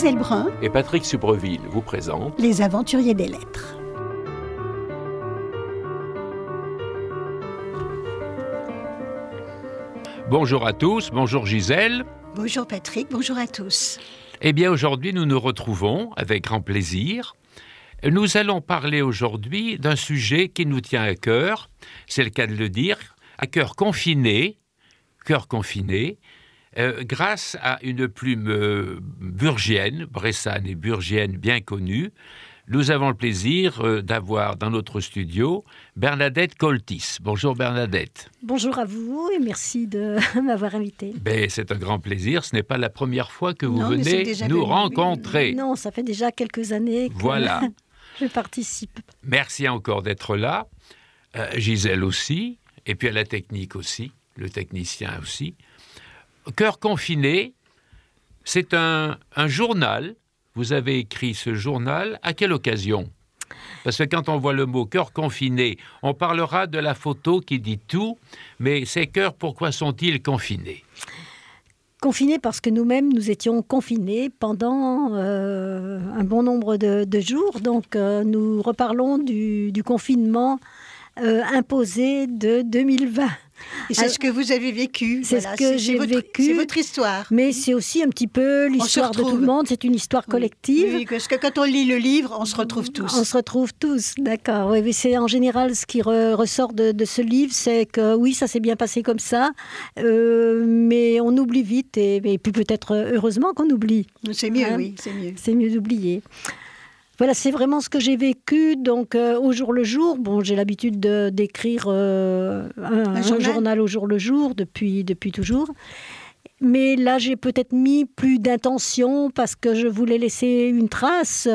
Gisèle Brun et Patrick Subreville vous présentent Les Aventuriers des Lettres. Bonjour à tous, bonjour Gisèle. Bonjour Patrick, bonjour à tous. Eh bien aujourd'hui nous nous retrouvons avec grand plaisir. Nous allons parler aujourd'hui d'un sujet qui nous tient à cœur, c'est le cas de le dire, à cœur confiné, grâce à une plume burgienne, bressane et burgienne bien connue. Nous avons le plaisir d'avoir dans notre studio Bernadette Coltis. Bonjour Bernadette. Bonjour à vous et merci de m'avoir invité. C'est un grand plaisir. Ce n'est pas la première fois que vous venez nous rencontrer. Non, ça fait déjà quelques années que voilà. Je participe. Merci encore d'être là. Gisèle aussi, et puis à la technique aussi, le technicien aussi. Cœur confiné, c'est un journal. Vous avez écrit ce journal, à quelle occasion ? Parce que quand on voit le mot « cœur confiné », on parlera de la photo qui dit tout, mais ces cœurs, pourquoi sont-ils confinés ? Confinés parce que nous-mêmes, nous étions confinés pendant un bon nombre de jours. Donc, nous reparlons du confinement imposé de 2020. Et c'est ce que vous avez vécu. C'est ce que j'ai vécu. C'est votre histoire. Mais c'est aussi un petit peu l'histoire de tout le monde. C'est une histoire collective. Oui, parce que quand on lit le livre, on se retrouve tous. On se retrouve tous, d'accord. Oui, mais c'est en général ce qui ressort de ce livre, c'est que oui, ça s'est bien passé comme ça, mais on oublie vite, et puis peut-être heureusement qu'on oublie. C'est mieux, oui, c'est mieux. C'est mieux d'oublier. Voilà, c'est vraiment ce que j'ai vécu, donc au jour le jour. Bon, j'ai l'habitude d'écrire un journal au jour le jour depuis toujours. Mais là, j'ai peut-être mis plus d'intention parce que je voulais laisser une trace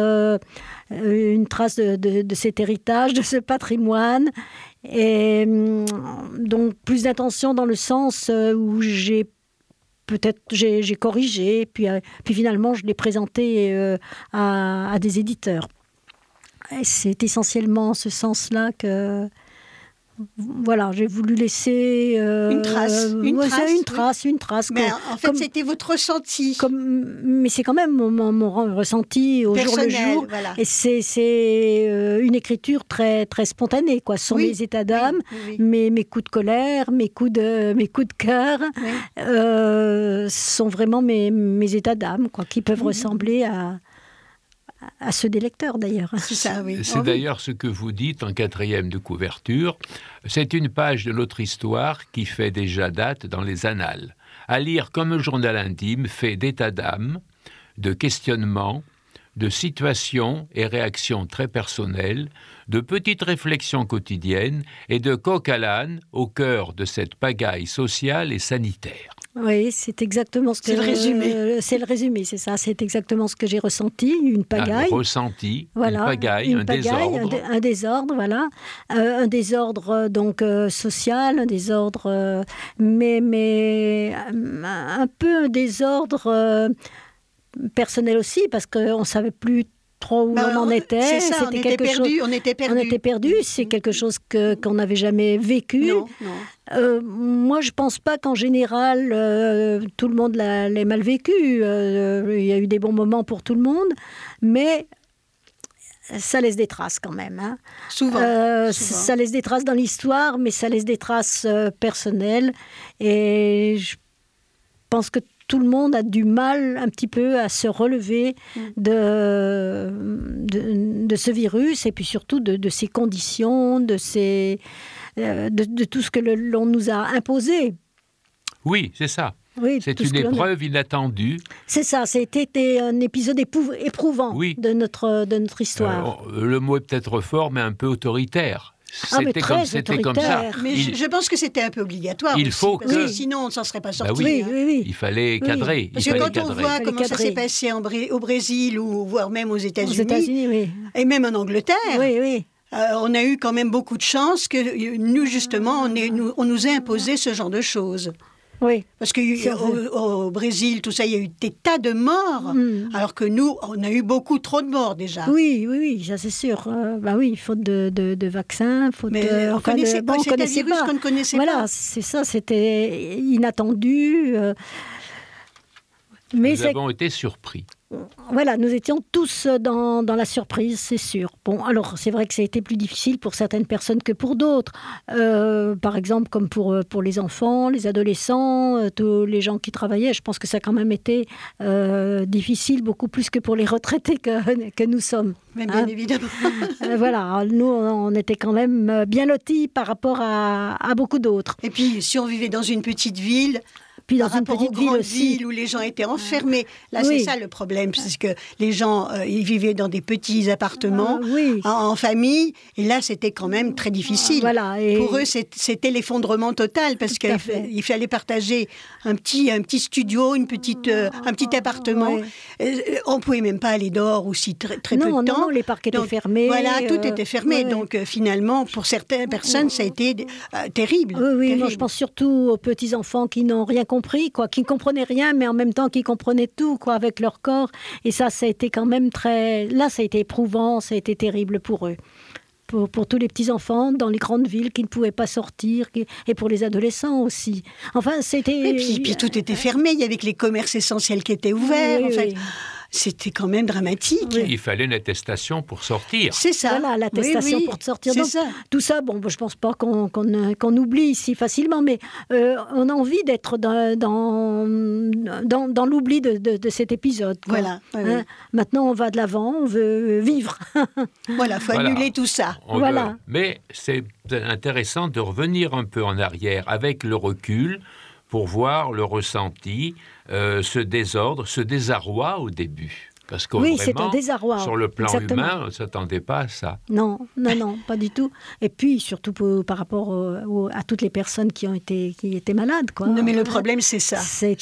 de cet héritage, de ce patrimoine. Et donc, plus d'intention dans le sens où j'ai corrigé, puis finalement je l'ai présenté à des éditeurs. Et c'est essentiellement en ce sens-là que voilà, j'ai voulu laisser une trace. Mais en fait, c'était votre ressenti. Mais c'est quand même mon ressenti au jour le jour. Voilà. Et c'est une écriture très, très spontanée, quoi. Ce sont mes états d'âme, mes coups de colère, mes coups de cœur. Sont vraiment mes états d'âme, quoi, qui peuvent ressembler à ceux des lecteurs, d'ailleurs. C'est ça, oui. C'est d'ailleurs ce que vous dites en 4e de couverture. C'est une page de notre histoire qui fait déjà date dans les annales. À lire comme un journal intime, fait d'état d'âme, de questionnements, de situations et réactions très personnelles, de petites réflexions quotidiennes et de coq à l'âne au cœur de cette pagaille sociale et sanitaire. Oui, c'est exactement ce que... C'est le résumé. C'est le résumé, c'est ça. C'est exactement ce que j'ai ressenti, une pagaille. Voilà, une pagaille, un désordre. Un désordre, voilà. Un désordre, donc, social, un désordre... mais un peu un désordre personnel aussi, parce qu'on ne savait plus trop où on en était. C'est ça, on était perdu. C'est quelque chose qu'on n'avait jamais vécu. Non. Moi, je ne pense pas qu'en général, tout le monde l'ait mal vécu. Il y a eu des bons moments pour tout le monde, mais ça laisse des traces quand même. Hein. Souvent. Ça laisse des traces dans l'histoire, mais ça laisse des traces personnelles. Et je pense que tout le monde a du mal un petit peu à se relever de ce virus et puis surtout de ces conditions, de tout ce que l'on nous a imposé. Oui, c'est ça. Oui, c'est une épreuve inattendue. C'est ça, c'était un épisode éprouvant de notre histoire. Le mot est peut-être fort, mais un peu autoritaire. C'était comme ça. Mais je pense que c'était un peu obligatoire. Parce que sinon, on ne s'en serait pas sorti. Oui. Il fallait cadrer. Parce que quand on voit comment ça s'est passé au Brésil, ou voire même aux États-Unis, et même en Angleterre, on a eu quand même beaucoup de chance que nous, justement, on nous a imposé ce genre de choses. Oui. Parce qu'au Brésil, tout ça, il y a eu des tas de morts, alors que nous, on a eu beaucoup trop de morts déjà. Oui, ça c'est sûr. Faute de vaccins, Mais on connaissait pas, c'était un virus qu'on ne connaissait pas. Voilà, c'est ça, c'était inattendu. Nous avons été surpris. voilà, nous étions tous dans la surprise, c'est sûr. Bon, alors c'est vrai que ça a été plus difficile pour certaines personnes que pour d'autres. Par exemple, comme pour les enfants, les adolescents, tous les gens qui travaillaient. Je pense que ça a quand même été difficile, beaucoup plus que pour les retraités que nous sommes. Mais bien évidemment. Voilà, nous, on était quand même bien lotis par rapport à beaucoup d'autres. Et puis, si on vivait dans une petite ville... Puis dans par une rapport petite aux grandes ville villes où les gens étaient enfermés. Là, Oui. c'est ça le problème, parce que les gens, ils vivaient dans des petits appartements, oui. en famille, et là, c'était quand même très difficile. Voilà, et... Pour eux, c'était l'effondrement total, parce qu'il fallait partager un petit studio, un petit appartement. Ouais. On ne pouvait même pas aller dehors aussi très peu de temps. Non, les parcs étaient fermés. Voilà, tout était fermé. Donc, finalement, pour certaines personnes, ça a été terrible. Oui, terrible. Moi, je pense surtout aux petits-enfants qui n'ont rien compris, qui ne comprenaient rien, mais en même temps qui comprenaient tout, avec leur corps. Et ça a été quand même Là, ça a été éprouvant, ça a été terrible pour eux. Pour tous les petits-enfants dans les grandes villes qui ne pouvaient pas sortir, et pour les adolescents aussi. Enfin, c'était... Et puis tout était fermé, il y avait que les commerces essentiels qui étaient ouverts. Oui, en fait. C'était quand même dramatique. Oui. Il fallait une attestation pour sortir. C'est ça. Voilà, l'attestation pour sortir. C'est ça. Tout ça, bon, je ne pense pas qu'on oublie si facilement, mais on a envie d'être dans l'oubli de cet épisode. Voilà. Oui. Maintenant, on va de l'avant, on veut vivre. Voilà, il faut annuler tout ça. Voilà. Mais c'est intéressant de revenir un peu en arrière avec le recul pour voir le ressenti, ce désordre, ce désarroi au début. Parce que oui, vraiment, c'est un désarroi. Sur le plan Exactement. humain, on ne s'attendait pas à ça. Non, pas du tout. Et puis, surtout par rapport à toutes les personnes qui étaient malades. Quoi. Non, mais le problème, c'est ça. C'est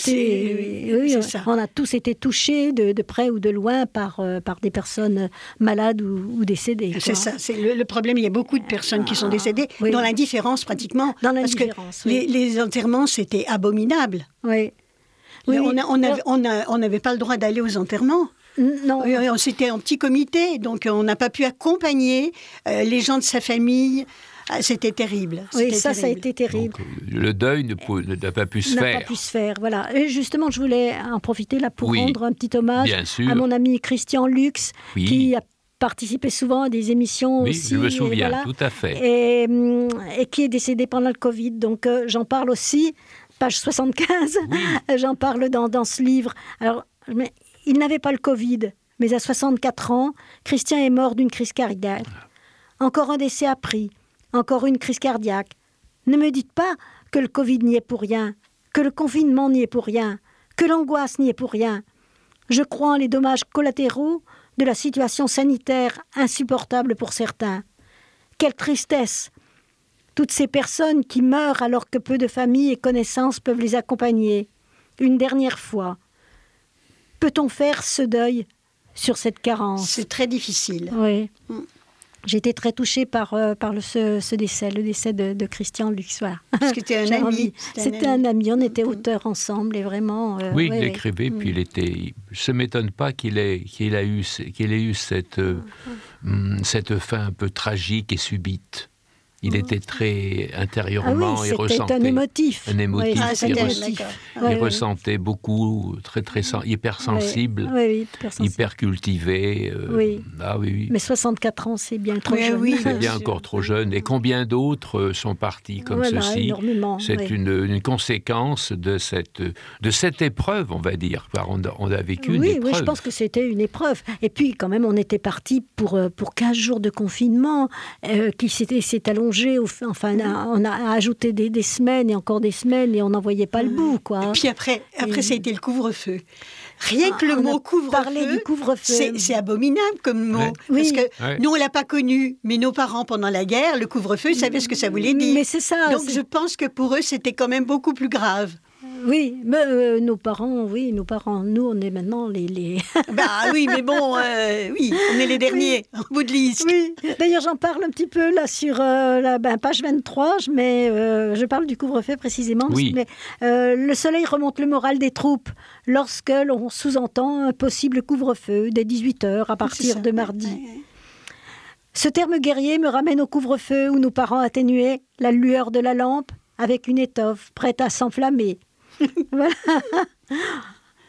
ça. On a tous été touchés de près ou de loin par des personnes malades ou décédées. Quoi. C'est ça. C'est le problème. Il y a beaucoup de personnes qui sont décédées dans l'indifférence, pratiquement. Dans l'indifférence, parce que les enterrements, c'était abominable. Oui. On n'avait pas le droit d'aller aux enterrements. Non. C'était en petit comité, donc on n'a pas pu accompagner les gens de sa famille. C'était terrible. Oui, ça a été terrible. Donc, le deuil n'a pas pu se faire. N'a pas pu se faire, voilà. Et justement, je voulais en profiter là pour rendre un petit hommage à mon ami Christian Lux, qui a participé souvent à des émissions aussi. Oui, je me souviens, tout à fait. Et qui est décédé pendant le Covid. Donc, j'en parle aussi, page 75. Oui. J'en parle dans ce livre. Alors, il n'avait pas le Covid, mais à 64 ans, Christian est mort d'une crise cardiaque. Encore un décès appris, encore une crise cardiaque. Ne me dites pas que le Covid n'y est pour rien, que le confinement n'y est pour rien, que l'angoisse n'y est pour rien. Je crois en les dommages collatéraux de la situation sanitaire insupportable pour certains. Quelle tristesse! Toutes ces personnes qui meurent alors que peu de familles et connaissances peuvent les accompagner. Une dernière fois. Peut-on faire ce deuil sur cette carence? C'est très difficile. Oui. J'ai été très touchée par ce décès, le décès de Christian Lux. Voilà. Parce que c'était un ami. C'était un ami, on était auteurs ensemble et vraiment... oui, il écrivait, puis il était... Je ne m'étonne pas qu'il ait eu cette fin un peu tragique et subite. Il était très intérieurement, il ressentait... c'était un émotif. Il ressentait beaucoup, très hypersensible, hyper cultivé. Mais 64 ans, c'est bien trop jeune. Oui, c'est bien encore trop jeune. Et combien d'autres sont partis comme ceci? Énormément. C'est une conséquence de cette épreuve, on va dire. On a vécu une épreuve. Oui, je pense que c'était une épreuve. Et puis, quand même, on était partis pour 15 jours de confinement qui s'est allongé. Enfin, on a ajouté des semaines et encore des semaines et on n'en voyait pas le bout, quoi. Et puis après ça a été le couvre-feu. Rien que le mot couvre-feu, c'est abominable comme mot. Parce que nous, on ne l'a pas connu, mais nos parents, pendant la guerre, le couvre-feu, savaient ce que ça voulait dire. Mais c'est ça. Donc je pense que pour eux, c'était quand même beaucoup plus grave. Oui, mais nos parents, nous, on est maintenant les... Bah oui, mais bon, on est les derniers, au bout de liste. Oui, d'ailleurs, j'en parle un petit peu là sur page 23, je parle du couvre-feu précisément. Oui. Mais, le soleil remonte le moral des troupes lorsque l'on sous-entend un possible couvre-feu dès 18h à partir de mardi. Ce terme guerrier me ramène au couvre-feu où nos parents atténuaient la lueur de la lampe avec une étoffe prête à s'enflammer. Voilà.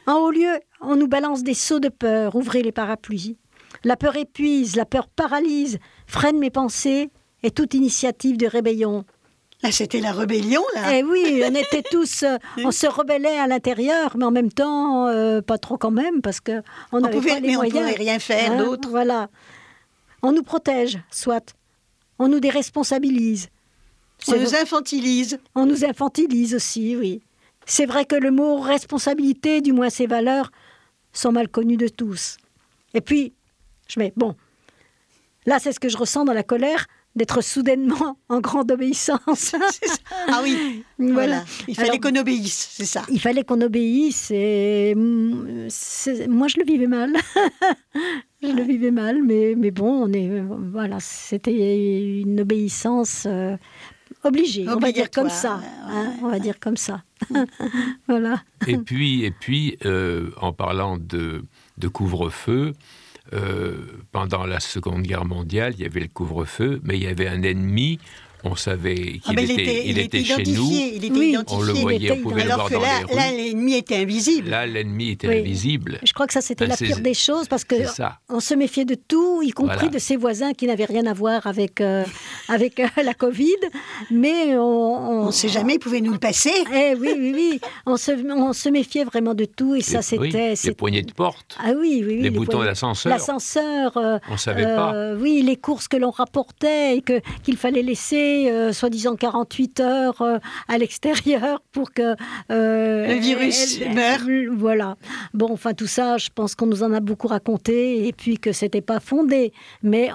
En haut lieu, on nous balance des seaux de peur, ouvrez les parapluies. La peur épuise, la peur paralyse, freine mes pensées et toute initiative de rébellion. Là, c'était la rébellion, là. Eh oui, on était tous, on se rebellait à l'intérieur, mais en même temps, pas trop quand même, parce que on n'avait pas les moyens. Mais on ne pouvait rien faire d'autre. Voilà. On nous protège, soit. On nous déresponsabilise. On nous infantilise. On nous infantilise aussi, oui. C'est vrai que le mot responsabilité, du moins ses valeurs, sont mal connues de tous. Et puis, bon, là, c'est ce que je ressens dans la colère, d'être soudainement en grande obéissance. Ah oui, voilà. Il fallait qu'on obéisse, c'est ça. Il fallait qu'on obéisse et moi je le vivais mal. Je le vivais mal, mais bon, voilà, c'était une obéissance obligée, on va dire comme ça. Hein, on va dire comme ça. Voilà. Et puis en parlant de couvre-feu, pendant la Seconde Guerre mondiale, il y avait le couvre-feu, mais il y avait un ennemi. On savait qu'il était chez nous. Il était identifié. On le voyait, on pouvait le voir dans les rues. Là, l'ennemi était invisible. Là, l'ennemi était invisible. Je crois que ça, c'était la pire des choses, parce qu'on se méfiait de tout, y compris de ses voisins qui n'avaient rien à voir avec la Covid. Mais on ne sait jamais, ils pouvaient nous le passer. Oui. On se méfiait vraiment de tout. Et ça, c'était... Les poignées de porte. Ah oui. Les boutons d'ascenseur. L'ascenseur. On ne savait pas. Oui, les courses que l'on rapportait et qu'il fallait laisser soi-disant 48 heures à l'extérieur pour que le virus meure. Voilà. Bon, enfin tout ça, je pense qu'on nous en a beaucoup raconté et puis que c'était pas fondé, mais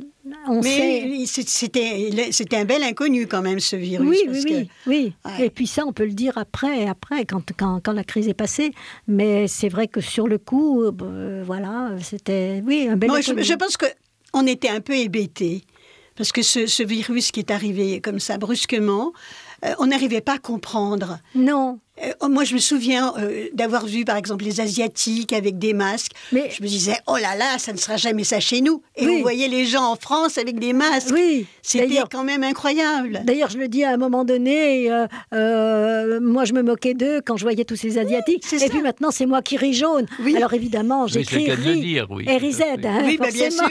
c'était un bel inconnu quand même, ce virus. Oui. Ouais. Et puis ça, on peut le dire après quand la crise est passée. Mais c'est vrai que sur le coup, voilà, c'était un bel inconnu. Je pense qu'on était un peu hébétés. Parce que ce virus qui est arrivé comme ça brusquement, on n'arrivait pas à comprendre. Non. Moi, je me souviens d'avoir vu, par exemple, les Asiatiques avec des masques. Mais je me disais, oh là là, ça ne sera jamais ça chez nous. Et on voyait les gens en France avec des masques. Oui. C'était quand même incroyable. D'ailleurs, je le dis à un moment donné, moi, je me moquais d'eux quand je voyais tous ces Asiatiques. Et puis maintenant, c'est moi qui ris jaune. Oui. Alors évidemment, j'écris R-I-Z. Oui, bien sûr.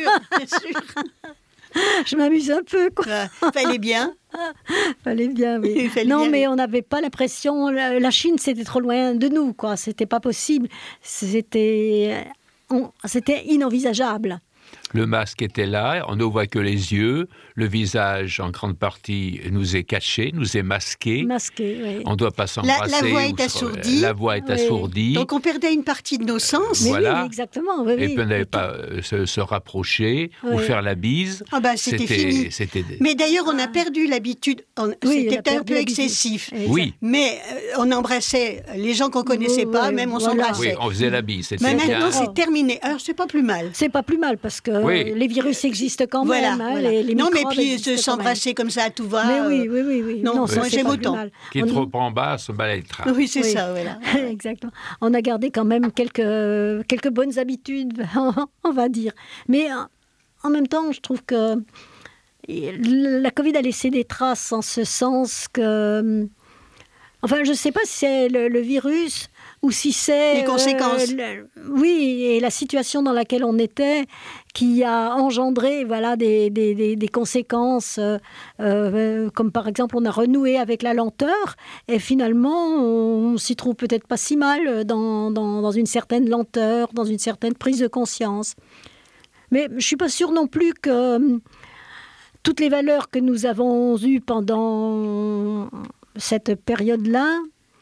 Je m'amuse un peu, quoi. Fallait bien. Fallait bien, oui. Mais on n'avait pas l'impression... La Chine, c'était trop loin de nous, quoi. C'était pas possible. C'était inenvisageable. Le masque était là, on ne voit que les yeux, le visage en grande partie nous est caché, nous est masqué. Oui. On ne doit pas s'embrasser. La voix est assourdie. La voix est assourdie. Donc on perdait une partie de nos sens. Voilà. Oui, exactement. Et puis on n'avait pas se rapprocher ou faire la bise. Ah ben c'était fini. Mais d'ailleurs on a perdu l'habitude, c'était un peu excessif. Oui. Mais on embrassait les gens qu'on ne connaissait pas, même on s'embrassait. Oui, on faisait la bise. Mais maintenant c'est terminé. Alors c'est pas plus mal. C'est pas plus mal parce que les virus existent quand même. Les non, mais puis s'embrasser comme ça à tout va. Mais oui. Non, moi j'aime autant. Qui est trop en bas, se balayera. Oui, c'est ça, voilà. Exactement. On a gardé quand même quelques bonnes habitudes, on va dire. Mais en même temps, je trouve que la Covid a laissé des traces en ce sens que... Enfin, je ne sais pas si c'est le virus ou si c'est... Les conséquences. Oui, et la situation dans laquelle on était qui a engendré des conséquences, comme par exemple on a renoué avec la lenteur et finalement on s'y trouve peut-être pas si mal dans une certaine lenteur, dans une certaine prise de conscience. Mais je ne suis pas sûre non plus que toutes les valeurs que nous avons eues pendant cette période-là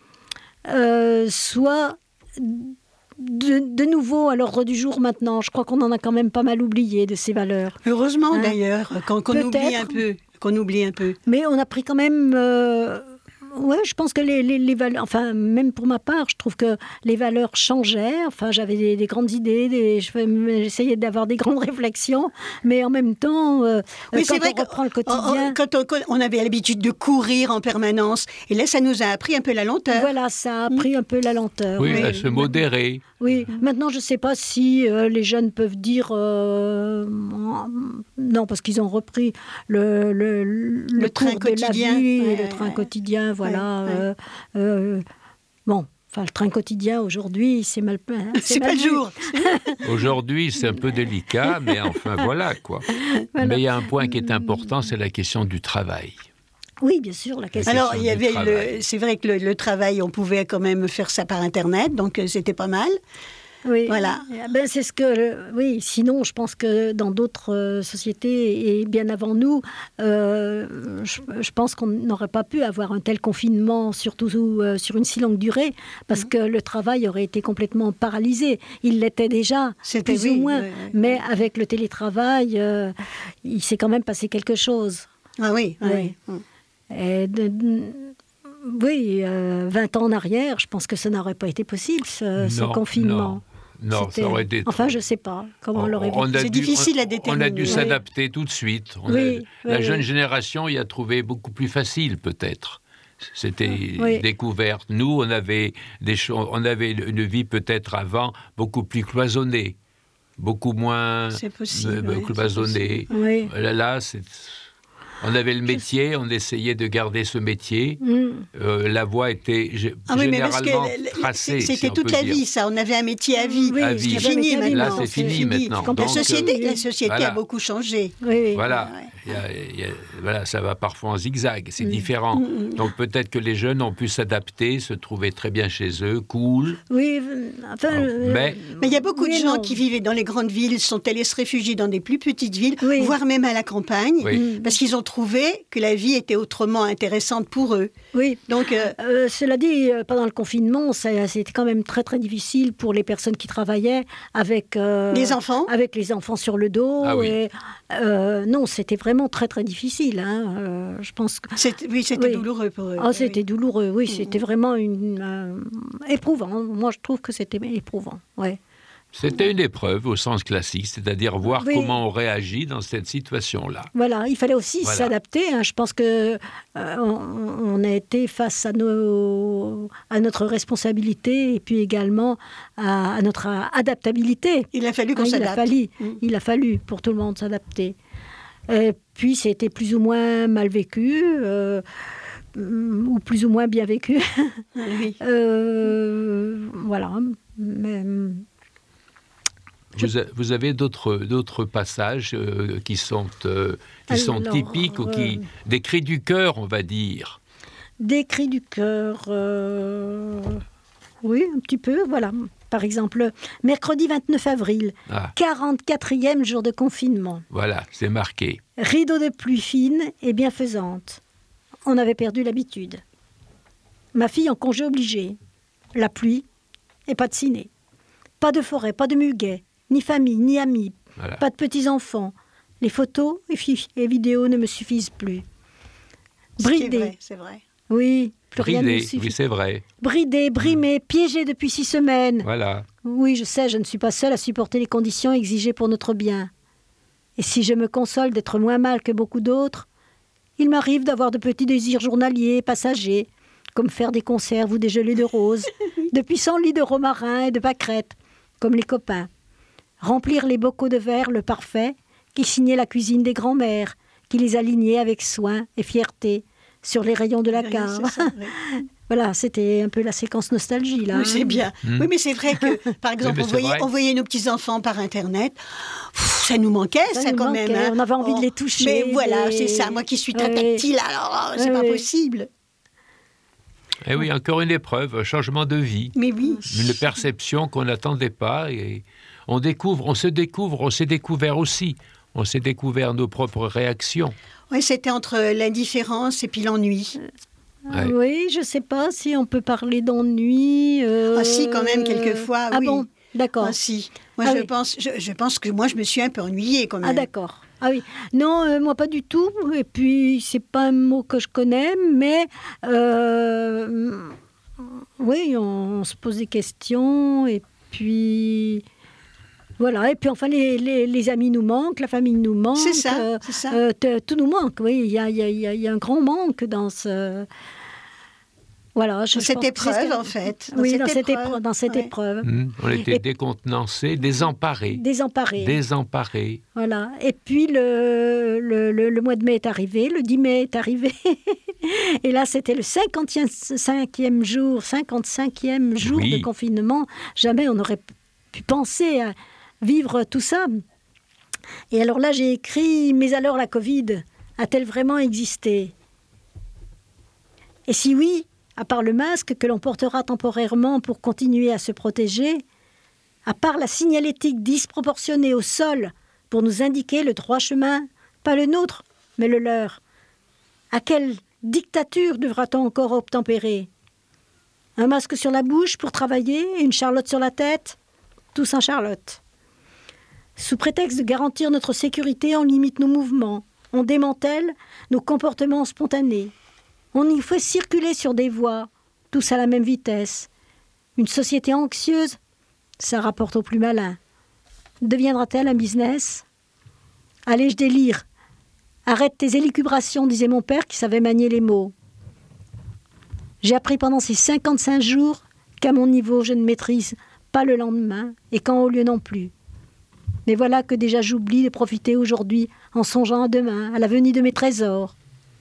soit de nouveau à l'ordre du jour maintenant. Je crois qu'on en a quand même pas mal oublié de ces valeurs. Heureusement d'ailleurs, qu'on oublie un peu. Mais on a pris quand même... je pense que les valeurs... Enfin, même pour ma part, je trouve que les valeurs changeaient. Enfin, j'avais des grandes idées, j'essayais d'avoir des grandes réflexions, mais en même temps, quand on reprend le quotidien... Quand on avait l'habitude de courir en permanence, et là, ça nous a appris un peu la lenteur. Voilà, ça a appris un peu la lenteur. Oui, à se modérer. Oui, maintenant, je ne sais pas si les jeunes peuvent dire... non, parce qu'ils ont repris le train cours quotidien. De la vie, le train quotidien, voilà. Bon, Enfin, le train quotidien, aujourd'hui, c'est mal... c'est pas le jour. Aujourd'hui, c'est un peu délicat, mais enfin, voilà, quoi. Voilà. Mais il y a un point qui est important, c'est la question du travail. Oui, bien sûr, la question. Alors, c'est vrai que le travail, on pouvait quand même faire ça par Internet, donc c'était pas mal. Oui, voilà. Ben, c'est ce que... oui, sinon, je pense que dans d'autres sociétés, et bien avant nous, je pense qu'on n'aurait pas pu avoir un tel confinement, surtout sur une si longue durée, parce que le travail aurait été complètement paralysé. Il l'était déjà, plus ou moins. Mais avec le télétravail, il s'est quand même passé quelque chose. Ah oui, oui. Et oui, 20 ans en arrière, je pense que ça n'aurait pas été possible, ce confinement. Non, ça aurait été... Enfin, je ne sais pas comment on l'aurait vu. C'est difficile à déterminer. On a dû s'adapter tout de suite. La jeune génération y a trouvé beaucoup plus facile, peut-être. C'était découverte. Nous, on avait une vie, peut-être avant, beaucoup plus cloisonnée. Beaucoup moins cloisonnée. Oui. Là, on avait le métier, on essayait de garder ce métier. La voie était généralement tracée. C'était toute la vie, ça. On avait un métier à vie. C'est fini maintenant. Là, c'est fini maintenant. La société a beaucoup changé. Voilà. Voilà, ça va parfois en zigzag, c'est différent. Donc peut-être que les jeunes ont pu s'adapter, se trouver très bien chez eux, cool. Oui, enfin... mais il y a beaucoup de gens qui vivaient dans les grandes villes, sont allés se réfugier dans des plus petites villes, voire même à la campagne, parce qu'ils ont trouvé que la vie était autrement intéressante pour eux. Oui, donc cela dit, pendant le confinement, c'était quand même très très difficile pour les personnes qui travaillaient avec les enfants. Avec les enfants sur le dos. Ah oui. Et, non, c'était vraiment très très difficile. Je pense que... C'était douloureux pour eux. C'était douloureux, oui. C'était vraiment éprouvant. Moi, je trouve que c'était éprouvant, ouais. C'était une épreuve au sens classique, c'est-à-dire voir comment on réagit dans cette situation-là. Voilà, il fallait aussi s'adapter. Je pense que on a été face à notre responsabilité et puis également à notre adaptabilité. Il a fallu qu'on s'adapte. Il a fallu pour tout le monde s'adapter. Et puis c'était plus ou moins mal vécu. Ou plus ou moins bien vécu. Oui. Voilà. Mais... Vous avez d'autres passages qui sont typiques ou des cris du cœur, on va dire. Des cris du cœur, oui, un petit peu, voilà. Par exemple, mercredi 29 avril, 44e jour de confinement. Voilà, c'est marqué. Rideau de pluie fine et bienfaisante. On avait perdu l'habitude. Ma fille en congé obligé. La pluie et pas de ciné. Pas de forêt, pas de muguet. Ni famille, ni amis, pas de petits-enfants. Les photos et vidéos ne me suffisent plus. Bridé. C'est vrai. Oui, plus rien ne me suffit. Oui, c'est vrai. Bridé, brimé, piégé depuis 6 semaines. Voilà. Oui, je sais, je ne suis pas seule à supporter les conditions exigées pour notre bien. Et si je me console d'être moins mal que beaucoup d'autres, il m'arrive d'avoir de petits désirs journaliers, passagers, comme faire des conserves ou des gelées de roses, de pissenlits de romarin et de pâquerettes, comme les copains. Remplir les bocaux de verre, le parfait, qui signait la cuisine des grands-mères, qui les alignait avec soin et fierté sur les rayons de la cave. Voilà, c'était un peu la séquence nostalgie, là. Oui, c'est bien. Oui, mais c'est vrai que, par exemple, on voyait nos petits-enfants par Internet. Ça nous manquait, ça quand même. Hein. On avait envie de les toucher. Mais voilà, c'est ça. Moi qui suis très tactile, alors c'est pas possible. Eh oui, encore une épreuve, un changement de vie. Mais oui. Une perception qu'on n'attendait pas et... On s'est découvert aussi. On s'est découvert nos propres réactions. Oui, c'était entre l'indifférence et puis l'ennui. Oui, je ne sais pas si on peut parler d'ennui. Ah si, quand même, quelquefois, oui. Ah bon, d'accord. Ah si. Moi, je pense que moi, je me suis un peu ennuyée, quand même. Ah d'accord. Ah oui. Non, moi, pas du tout. Et puis, c'est pas un mot que je connais, mais... oui, on se pose des questions, et puis... Voilà, et puis enfin, les amis nous manquent, la famille nous manque. C'est ça. Tout nous manque, oui. Il y a un grand manque dans ce... Voilà, cette épreuve, en fait. Oui, dans cette épreuve. On était décontenancés, désemparés. Voilà. Et puis, le mois de mai est arrivé, le 10 mai est arrivé. Et là, c'était le 55e jour de confinement. Jamais on n'aurait pu penser à vivre tout ça. Et alors là, j'ai écrit « Mais alors la Covid a-t-elle vraiment existé ?» Et si oui, à part le masque que l'on portera temporairement pour continuer à se protéger, à part la signalétique disproportionnée au sol pour nous indiquer le droit chemin, pas le nôtre, mais le leur, à quelle dictature devra-t-on encore obtempérer ? Un masque sur la bouche pour travailler, une charlotte sur la tête ? Tout sans charlotte. Sous prétexte de garantir notre sécurité, on limite nos mouvements, on démantèle nos comportements spontanés. On y fait circuler sur des voies, tous à la même vitesse. Une société anxieuse, ça rapporte au plus malin. Deviendra-t-elle un business ? Allez, je délire. Arrête tes élucubrations, disait mon père qui savait manier les mots. J'ai appris pendant ces 55 jours qu'à mon niveau, je ne maîtrise pas le lendemain et qu'en haut lieu non plus. Mais voilà que déjà j'oublie de profiter aujourd'hui en songeant à demain, à la venue de mes trésors.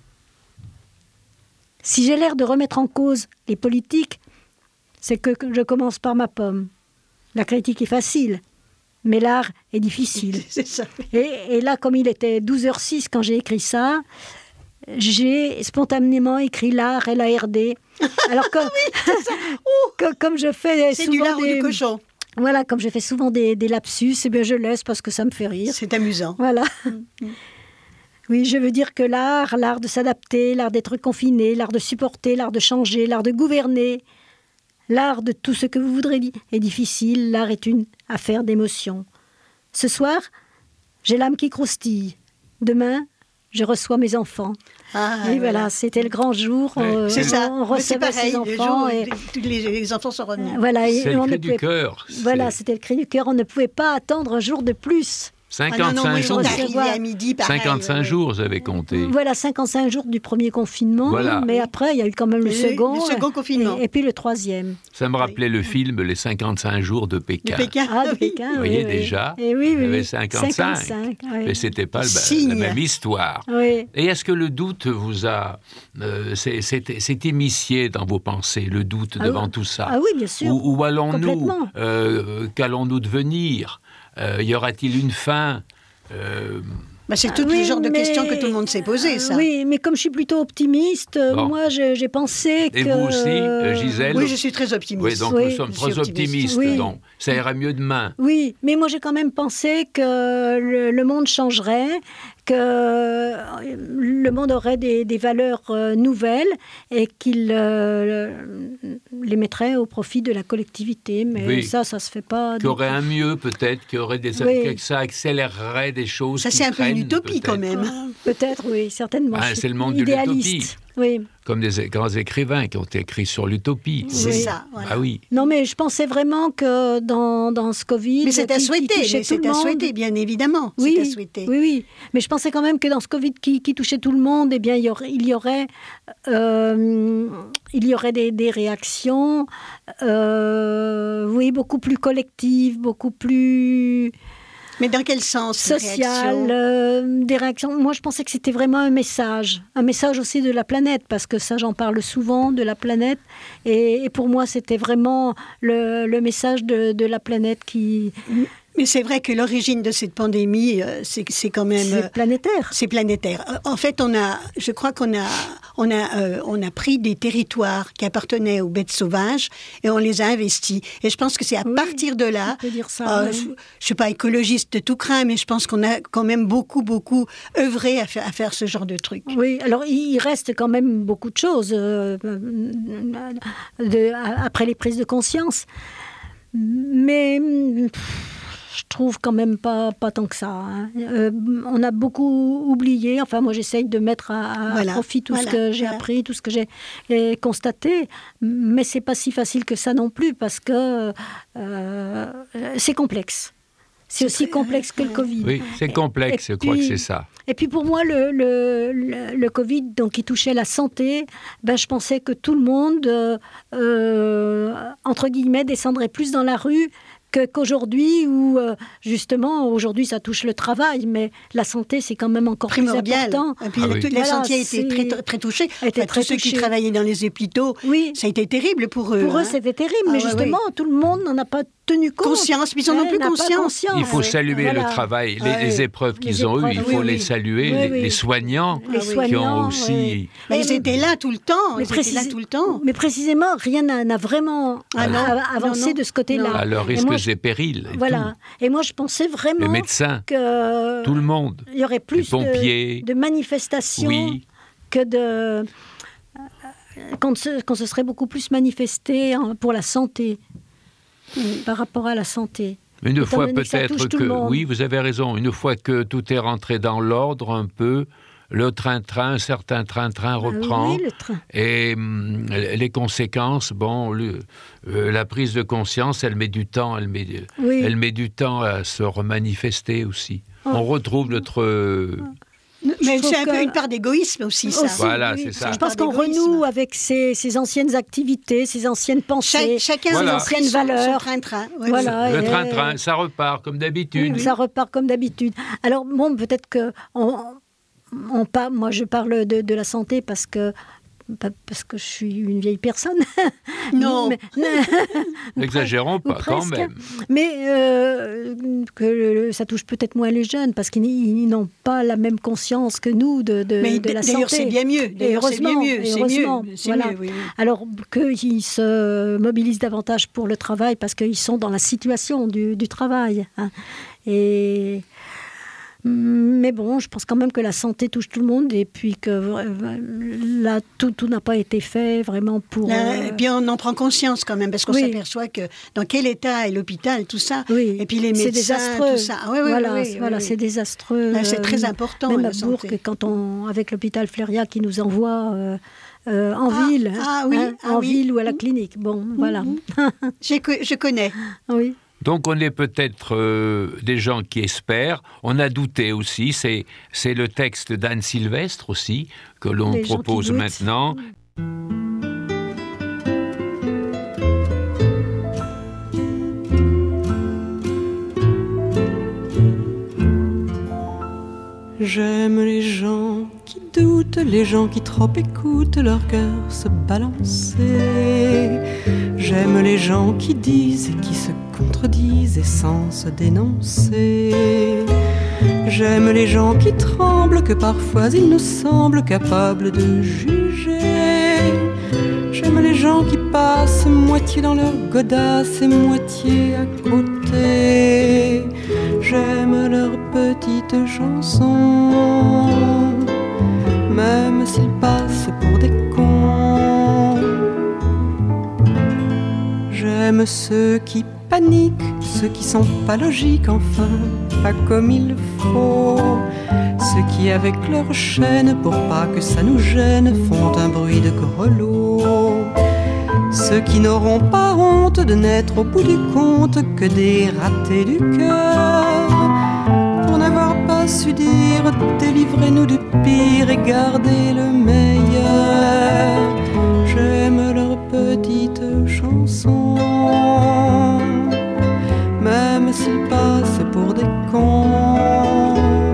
Si j'ai l'air de remettre en cause les politiques, c'est que je commence par ma pomme. La critique est facile, mais l'art est difficile. C'est ça. Et là, comme il était 12h06 quand j'ai écrit ça, j'ai spontanément écrit l'art, L-A-R-D. Alors comme je fais c'est souvent du lard ou du cochon. Voilà, comme je fais souvent des lapsus, eh bien je laisse parce que ça me fait rire. C'est amusant. Voilà. Oui, je veux dire que l'art de s'adapter, l'art d'être confiné, l'art de supporter, l'art de changer, l'art de gouverner, l'art de tout ce que vous voudrez dire est difficile. L'art est une affaire d'émotion. Ce soir, j'ai l'âme qui croustille. Demain, je reçois mes enfants. Et voilà, c'était le grand jour. C'est ça. On recevait ses enfants. Tous les enfants sont revenus. Voilà, c'est le cri du cœur. Voilà, c'était le cri du cœur. On ne pouvait pas attendre un jour de plus. 55 jours. À midi, pareil, 55 jours, j'avais compté. Voilà, 55 jours du premier confinement. Voilà. Mais après, il y a eu quand même le second. Le second confinement. Et puis le troisième. Ça me rappelait le film Les 55 jours de Pékin. De Pékin, vous voyez déjà, et oui, il y avait 55. Mais ce n'était pas la même histoire. Oui. Et est-ce que le doute vous a... s'est immiscé dans vos pensées, le doute devant tout ça? Ah oui, bien sûr. Où allons-nous? Qu'allons-nous devenir? Y aura-t-il une fin? C'est tout le genre de questions que tout le monde s'est posé, ça. Oui, mais comme je suis plutôt optimiste, moi j'ai pensé que... Et vous aussi, Gisèle? Oui, je suis très optimiste. Oui, donc nous sommes très optimistes, donc ça ira mieux demain. Oui, mais moi j'ai quand même pensé que le monde changerait, que le monde aurait des valeurs nouvelles et qu'il les mettrait au profit de la collectivité. Mais ça se fait pas. Qu'il y aurait un mieux peut-être, que ça accélérerait des choses. Ça c'est un peu une utopie quand même. Peut-être, oui, certainement. C'est le monde de l'utopie. Oui. Comme des grands écrivains qui ont écrit sur l'utopie. C'est ça. Voilà. Ah oui. Non, mais je pensais vraiment que dans ce Covid... Mais c'est à souhaiter, bien évidemment. Oui, c'est à souhaiter. Oui. Mais je pensais quand même que dans ce Covid qui touchait tout le monde, eh bien, il y aurait des réactions, beaucoup plus collectives, beaucoup plus... Mais dans quel sens? Sociales, des réactions. Moi, je pensais que c'était vraiment un message aussi de la planète, parce que ça, j'en parle souvent, de la planète. Et pour moi, c'était vraiment le message de la planète qui... Mais c'est vrai que l'origine de cette pandémie, c'est quand même... C'est planétaire. C'est planétaire. En fait, je crois qu'on a pris des territoires qui appartenaient aux bêtes sauvages et on les a investis. Et je pense que c'est à partir de là... On peut dire ça, je ne suis pas écologiste de tout craint, mais je pense qu'on a quand même beaucoup œuvré à faire ce genre de truc. Oui, alors il reste quand même beaucoup de choses après les prises de conscience. Mais... je trouve quand même pas tant que ça. Hein. On a beaucoup oublié. Enfin, moi, j'essaye de mettre à profit tout ce que j'ai appris, tout ce que j'ai constaté. Mais c'est pas si facile que ça non plus, parce que c'est complexe. C'est aussi complexe que le Covid. Oui, c'est complexe, je crois que c'est ça. Et puis pour moi, le Covid, donc, qui touchait la santé, je pensais que tout le monde, entre guillemets, descendrait plus dans la rue qu'aujourd'hui, où justement, aujourd'hui ça touche le travail, mais la santé c'est quand même encore primordial. Plus important. Et puis la santé a été très touchée. Tous ceux qui travaillaient dans les hôpitaux, ça a été terrible pour eux. Pour eux c'était terrible, mais justement tout le monde n'en a pas tenu compte. Conscience, mais ils n'en ont plus conscience. Il faut saluer le travail, les épreuves qu'ils ont eues, il faut les saluer, les soignants qui ont aussi... Mais ils étaient là tout le temps. Mais précisément, rien n'a vraiment avancé de ce côté-là. À leurs risques et périls. Voilà. Et moi, je pensais vraiment les médecins, que tout le monde, il y aurait plus de manifestations que de... Qu'on se serait beaucoup plus manifesté pour la santé. Par rapport à la santé. Une fois peut-être que... Oui, vous avez raison. Une fois que tout est rentré dans l'ordre un peu, le train-train, un certain train-train reprend. Oui, le train. Et les conséquences, la prise de conscience, elle met du temps. Elle met du temps à se remanifester aussi. On retrouve notre... Mais c'est un peu une part d'égoïsme aussi, ça. Voilà, c'est ça. Je pense qu'on renoue avec ces anciennes activités, ces anciennes pensées, chacun ces anciennes valeurs. Son train-train. Voilà, le train-train, ça repart comme d'habitude. Oui. Ça repart comme d'habitude. Alors, peut-être que... moi, je parle de la santé parce que je suis une vieille personne. Non. N'exagérons pas, quand même. Mais que ça touche peut-être moins les jeunes, parce qu'ils n'ont pas la même conscience que nous de la santé. D'ailleurs, c'est bien mieux. C'est mieux. Oui. Alors qu'ils se mobilisent davantage pour le travail, parce qu'ils sont dans la situation du travail. Hein. Mais je pense quand même que la santé touche tout le monde, et puis que là, tout n'a pas été fait vraiment pour... Et puis on en prend conscience quand même, parce qu'on s'aperçoit que dans quel état est l'hôpital, tout ça, et puis les médecins, c'est désastreux. Tout ça. C'est désastreux. C'est très important, même la à Bourg, quand avec l'hôpital Fleuria qui nous envoie... en ville, ville ou à la clinique. Voilà. Je connais. Oui. Donc on est peut-être des gens qui espèrent. On a douté aussi. C'est le texte d'Anne Sylvestre aussi que l'on propose maintenant. J'aime les gens qui doutent, les gens qui trop écoutent leur cœur se balancer. J'aime les gens qui disent et qui se contredisent et sans se dénoncer. J'aime les gens qui tremblent, que parfois ils nous semblent capables de juger. J'aime les gens qui passent moitié dans leur godasse et moitié à côté. J'aime leurs petites chansons, même s'ils passent pour des cons. J'aime ceux qui paniquent, ceux qui sont pas logiques, enfin, pas comme il faut. Ceux qui avec leur chaîne, pour pas que ça nous gêne, font un bruit de grelot. Ceux qui n'auront pas honte de n'être au bout du compte que des ratés du cœur, pour n'avoir pas su dire délivrez-nous du pire et gardez le meilleur. J'aime leurs petites chansons, même s'ils passent pour des cons.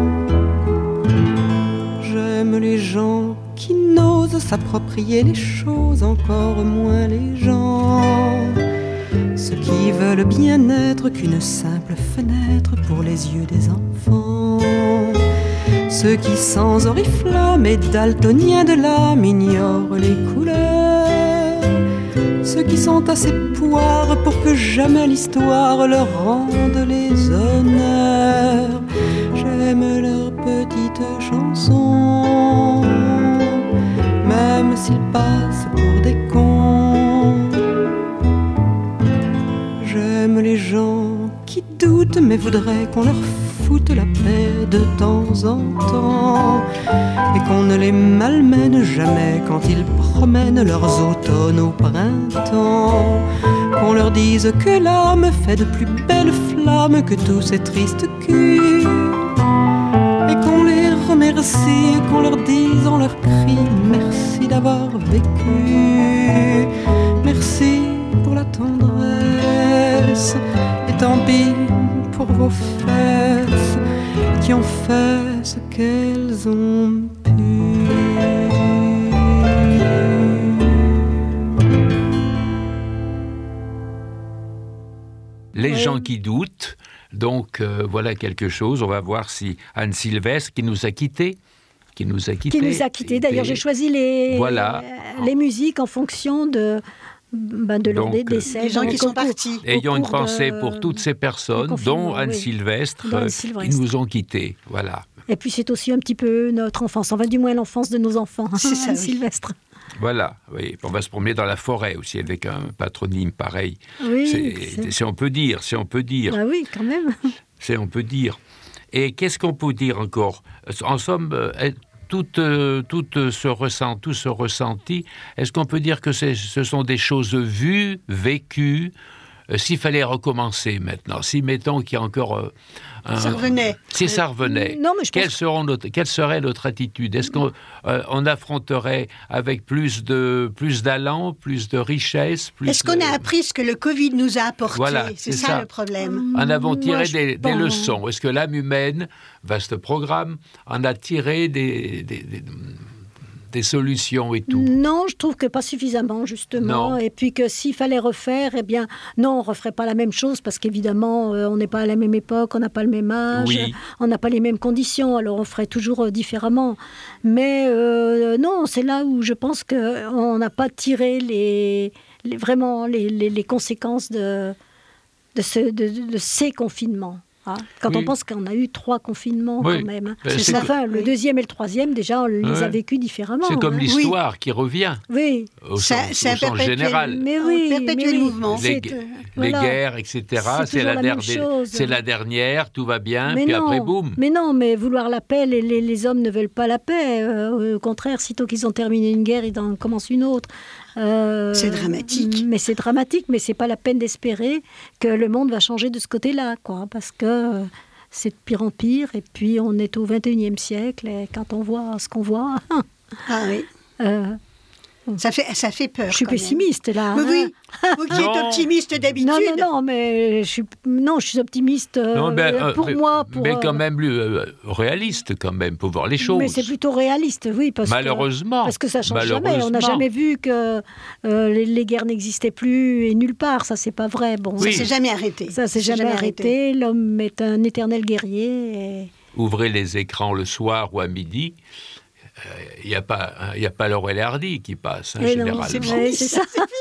J'aime les gens qui n'osent s'approprier les choses, encore moins les gens. Ceux qui veulent bien être qu'une simple fenêtre pour les yeux des enfants. Ceux qui sans oriflamme et daltoniens de l'âme ignorent les couleurs. Ceux qui sont assez poires pour que jamais l'histoire leur rende les honneurs. J'aime leurs petites chansons, même s'ils passent pour des cons. J'aime les gens qui doutent mais voudraient qu'on leur foute la paix de temps en temps, et qu'on ne les malmène jamais quand ils promènent leurs automnes au printemps. Qu'on leur dise que l'âme fait de plus belles flammes âmes que tous ces tristes culs, et qu'on les remercie, qu'on leur dise en leur cri merci d'avoir vécu, merci pour la tendresse, et tant pis pour vos fesses qui ont fait ce qu'elles ont pu. Les gens qui doutent, donc voilà quelque chose. On va voir si Anne Sylvestre, qui nous a quittés, D'ailleurs, j'ai choisi les musiques en fonction de leur décès. Les gens qui sont partis. Ayons une pensée pour toutes ces personnes, dont Anne Sylvestre, qui nous ont quittés. Voilà. Et puis c'est aussi un petit peu notre enfance, enfin du moins l'enfance de nos enfants, c'est ça, Anne Sylvestre. Voilà, oui. On va se promener dans la forêt aussi avec un patronyme pareil. Oui, si on peut dire. Ah oui, quand même. On peut dire. Et qu'est-ce qu'on peut dire encore ? En somme, tout ce ressenti, est-ce qu'on peut dire que ce sont des choses vues, vécues ? S'il fallait recommencer maintenant, si mettons qu'il y a encore ça revenait. Si ça revenait, non, mais quelle serait notre attitude ? Est-ce qu'on affronterait avec plus d'allant, plus de richesse Est-ce qu'on a appris ce que le Covid nous a apporté ? Voilà, c'est ça le problème. En avons tiré des leçons. Est-ce que l'âme humaine, vaste programme, en a tiré des solutions et tout ? Non, je trouve que pas suffisamment, justement. Non. Et puis que s'il fallait refaire, eh bien, non, on ne referait pas la même chose parce qu'évidemment, on n'est pas à la même époque, on n'a pas le même âge, on n'a pas les mêmes conditions, alors on ferait toujours différemment. Mais non, c'est là où je pense qu'on n'a pas tiré vraiment les conséquences de ces confinements. Quand on pense qu'on a eu 3 confinements quand même. Le deuxième et le troisième, déjà, on les a vécus différemment. C'est comme l'histoire qui revient. Oui. Au sens général. Mais oui, perpétuel mouvement. Les guerres, etc. C'est la dernière, tout va bien, puis après, boum. Mais non, mais vouloir la paix, les hommes ne veulent pas la paix. Au contraire, sitôt qu'ils ont terminé une guerre, ils en commencent une autre. C'est dramatique. Mais c'est dramatique, mais c'est pas la peine d'espérer que le monde va changer de ce côté-là, quoi, parce que c'est de pire en pire, et puis on est au XXIe siècle, et quand on voit ce qu'on voit... Ah oui. Ça fait peur. Je suis pessimiste, là. Mais oui, vous qui êtes optimiste d'habitude. Non, mais je suis optimiste pour moi. Mais quand même réaliste, quand même, pour voir les choses. Mais c'est plutôt réaliste, oui. Malheureusement. Parce que ça ne change jamais. On n'a jamais vu que les guerres n'existaient plus et nulle part. Ça, c'est pas vrai. Bon, ça ne s'est jamais arrêté. Ça ne s'est jamais arrêté. L'homme est un éternel guerrier. Et... Ouvrez les écrans le soir ou à midi. Il n'y a pas Laurel et Hardy qui passe, généralement. C'est ça.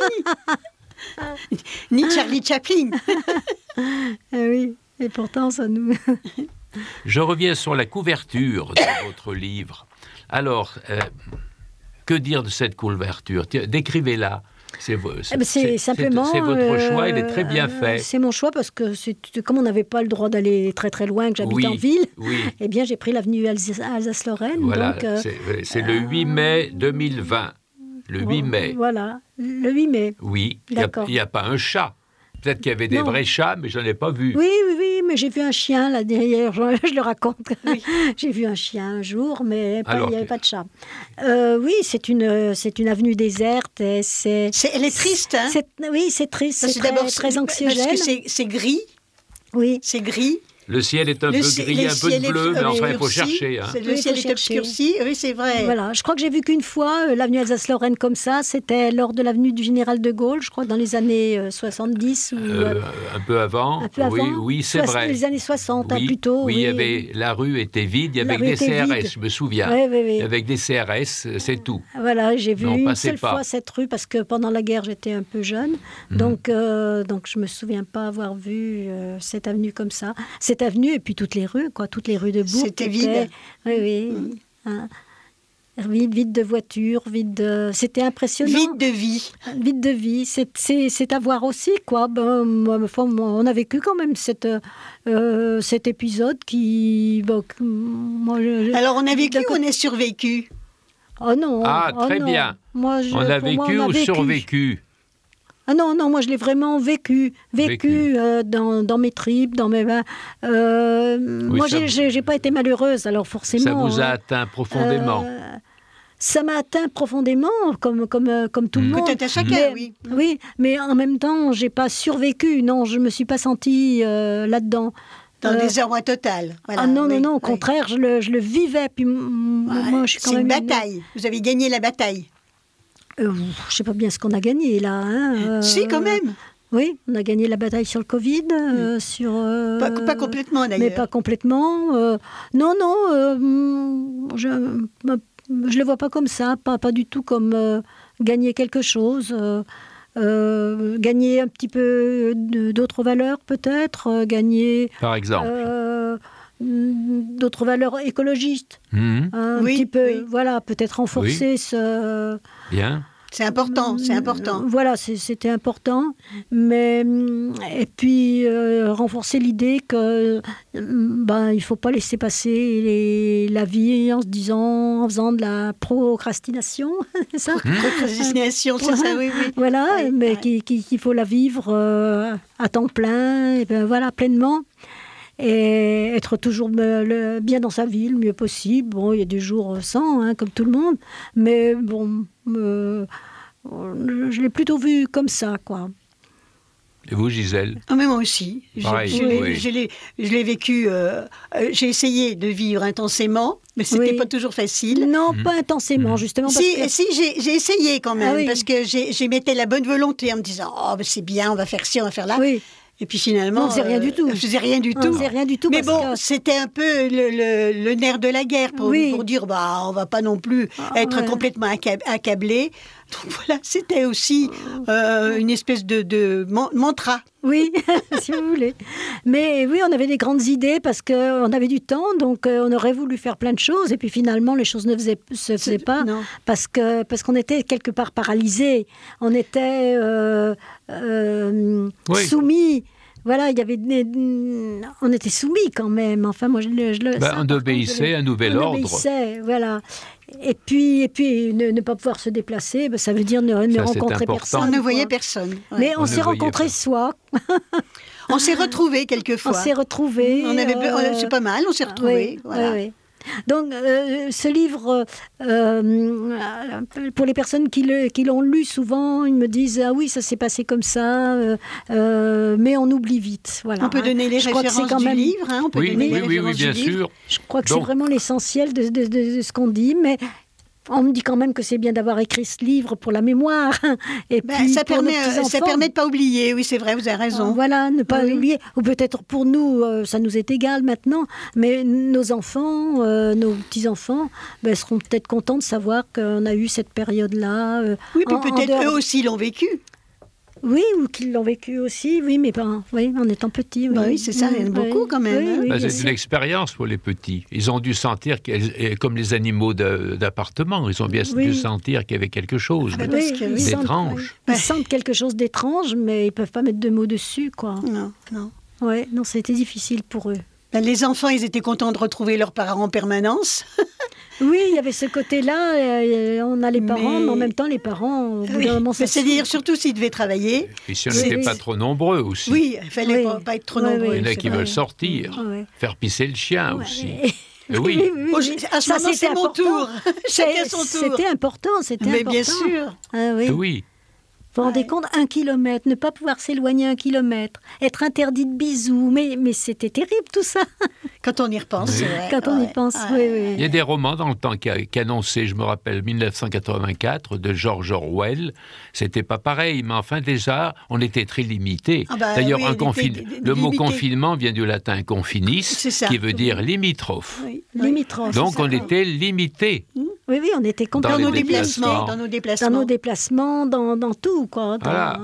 Ni Charlie Chaplin. Oui, et pourtant, ça nous... Je reviens sur la couverture de votre livre. Alors, que dire de cette couverture ? Décrivez-la. C'est simplement... C'est votre choix, il est très bien fait. C'est mon choix parce que comme on n'avait pas le droit d'aller très très loin, que j'habite en ville, eh bien j'ai pris l'avenue Alsace-Lorraine. Voilà, donc, c'est le 8 mai 2020. Le 8 mai. Voilà, le 8 mai. Oui, il n'y a pas un chat. Peut-être qu'il y avait des vrais chats, mais je n'en ai pas vu. Oui, mais j'ai vu un chien, là, derrière, je le raconte. Oui. J'ai vu un chien un jour, mais il n'y avait pas de chat. Oui, c'est une avenue déserte. Et elle est triste, hein ? Oui, c'est triste, c'est très anxiogène. Parce que c'est gris. Oui. C'est gris. Le ciel est un peu gris, un peu bleu, mais enfin, il faut chercher. Hein. Le ciel est obscurci, oui, c'est vrai. Voilà, je crois que j'ai vu qu'une fois l'avenue Alsace-Lorraine comme ça, c'était lors de l'avenue du Général de Gaulle, je crois, dans les années 70. Un peu avant. Oui, c'est vrai. Les années 60, plutôt. Oui, la rue était vide, il y avait des CRS, je me souviens. Oui. Avec des CRS, c'est tout. Voilà, j'ai vu une seule fois cette rue, parce que pendant la guerre, j'étais un peu jeune. Donc je ne me souviens pas avoir vu cette avenue comme ça. Cette avenue et puis toutes les rues de Bourg. C'était vide. Oui. Vide de voitures, c'était impressionnant. Vide de vie. C'est à voir aussi, quoi. On a vécu quand même cet épisode qui... Alors, on a vécu ou on a survécu ? Oh non. Très bien. On a vécu ou survécu ? Ah non, moi je l'ai vraiment vécu. Dans mes tripes, dans mes... moi, j'ai pas été malheureuse, alors forcément... Ça vous a atteint profondément. Ça m'a atteint profondément, comme tout le monde. Peut-être à chacun, oui. Oui, mais en même temps, j'ai pas survécu. Non, je me suis pas sentie là-dedans. Dans des heures totales. Voilà, non, au contraire, je le vivais. Puis moi, je suis quand même... C'est une bataille. Vous avez gagné la bataille. Je sais pas bien ce qu'on a gagné, là. Hein, si, quand même. Oui, on a gagné la bataille sur le Covid, Pas complètement, d'ailleurs. Mais pas complètement. Non, je le vois pas comme ça, pas du tout comme gagner quelque chose. Gagner un petit peu d'autres valeurs peut-être, gagner... Par exemple d'autres valeurs écologistes. Un petit peu, voilà, peut-être renforcer ce... Bien. C'est important. Voilà, c'était important. Mais, et puis, renforcer l'idée que il faut pas laisser passer la vie en faisant de la procrastination, c'est ça Procrastination, c'est ça, oui. Voilà, mais qu'il faut la vivre à temps plein, et voilà, pleinement. Et être toujours bien dans sa vie, le mieux possible. Bon, il y a des jours sans, comme tout le monde. Mais bon, je l'ai plutôt vu comme ça, quoi. Et vous, Gisèle? Mais moi aussi. Pareil, je l'ai vécu. J'ai essayé de vivre intensément, mais c'était pas toujours facile. Non, pas intensément, justement. Si, j'ai essayé quand même, parce que j'émettais la bonne volonté en me disant c'est bien, on va faire ci, on va faire là. Oui. Et puis finalement, on ne faisait rien du tout. Je faisais rien du tout. Mais bon, c'était un peu le nerf de la guerre pour dire on va pas non plus être complètement accablé. Donc voilà, c'était aussi une espèce de mantra. Oui, si vous voulez. Mais oui, on avait des grandes idées parce qu'on avait du temps, donc on aurait voulu faire plein de choses. Et puis finalement, les choses ne se faisaient pas parce qu'on était quelque part paralysés. On était soumis. Voilà, on était soumis quand même. Enfin, moi, on obéissait à un nouvel ordre. On obéissait, voilà. Et puis ne pas pouvoir se déplacer, ça veut dire ne rencontrer personne. On ne voyait personne. Ouais. Mais on s'est rencontrés soi. On s'est retrouvés quelquefois. On s'est retrouvés. C'est pas mal, on s'est retrouvés. Voilà. Oui. Donc, ce livre, pour les personnes qui l'ont lu souvent, ils me disent « Ah oui, ça s'est passé comme ça, mais on oublie vite. » Voilà. On peut donner les références du livre. On peut donner les références bien sûr. Je crois que c'est vraiment l'essentiel de ce qu'on dit, mais... On me dit quand même que c'est bien d'avoir écrit ce livre pour la mémoire. Et puis ça permet de ne pas oublier, oui, c'est vrai, vous avez raison. Voilà, ne pas oublier. Ou peut-être pour nous, ça nous est égal maintenant, mais nos enfants, nos petits-enfants, seront peut-être contents de savoir qu'on a eu cette période-là. Oui, peut-être eux aussi l'ont vécu. Oui, ou qu'ils l'ont vécu aussi, oui, mais en étant petits. Oui, c'est ça, il y en a beaucoup quand même. C'est une expérience pour les petits. Ils ont dû sentir, comme les animaux d'appartement, ils ont bien dû sentir qu'il y avait quelque chose d'étrange. Ils sentent quelque chose d'étrange, mais ils ne peuvent pas mettre de mots dessus, quoi. Non. Ouais, non, c'était difficile pour eux. Les enfants, ils étaient contents de retrouver leurs parents en permanence. Oui, il y avait ce côté-là. On a les parents, mais en même temps, les parents, au bout d'un moment, c'est-à-dire, surtout s'ils devaient travailler. Et si on n'était pas trop nombreux aussi. Oui, il ne fallait pas être trop nombreux. Il y en a qui veulent sortir, faire pisser le chien aussi. Oui. À ce moment, c'est mon tour. Chacun son tour. C'était important, Mais bien sûr. Oui. Vous vous rendez compte, 1 kilomètre, ne pas pouvoir s'éloigner 1 kilomètre, être interdit de bisous, mais c'était terrible tout ça. Quand on y repense, c'est vrai. Quand on y pense, oui. Il y a des romans dans le temps qui annonçaient, je me rappelle, 1984, de George Orwell. C'était pas pareil, mais enfin déjà, on était très limité. D'ailleurs, le mot confinement vient du latin confinis, qui veut dire limitrophe. Oui. Limitrophe. Donc on était limité. Oui, on était complètement dans nos déplacements, dans tout, quoi. Voilà.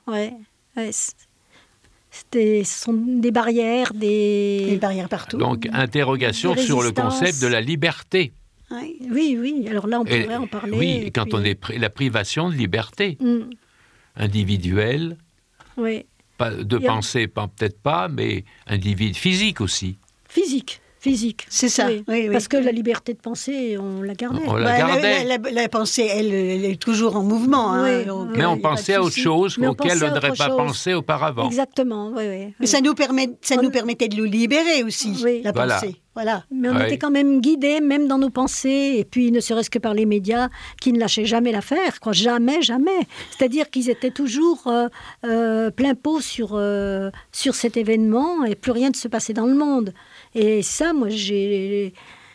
Ce sont des barrières, des barrières partout. Donc, interrogation sur le concept de la liberté. Oui. Alors là, on pourrait en parler. Oui, et quand on est la privation de liberté individuelle, oui. Pas de pensée, peut-être pas, mais individu physique aussi. Physique. Physique. C'est ça. Oui. Parce que la liberté de penser, on la gardait. On la gardait. La pensée, elle est toujours en mouvement. Donc, mais on pensait à autre chose auquel on n'aurait pas pensé auparavant. Exactement, oui. Mais ça nous permettait de nous libérer aussi, la pensée. Voilà. Mais on était quand même guidés, même dans nos pensées, et puis ne serait-ce que par les médias qui ne lâchaient jamais l'affaire, quoi. Jamais. C'est-à-dire qu'ils étaient toujours plein pot sur cet événement, et plus rien ne se passait dans le monde. Et ça, moi, j'ai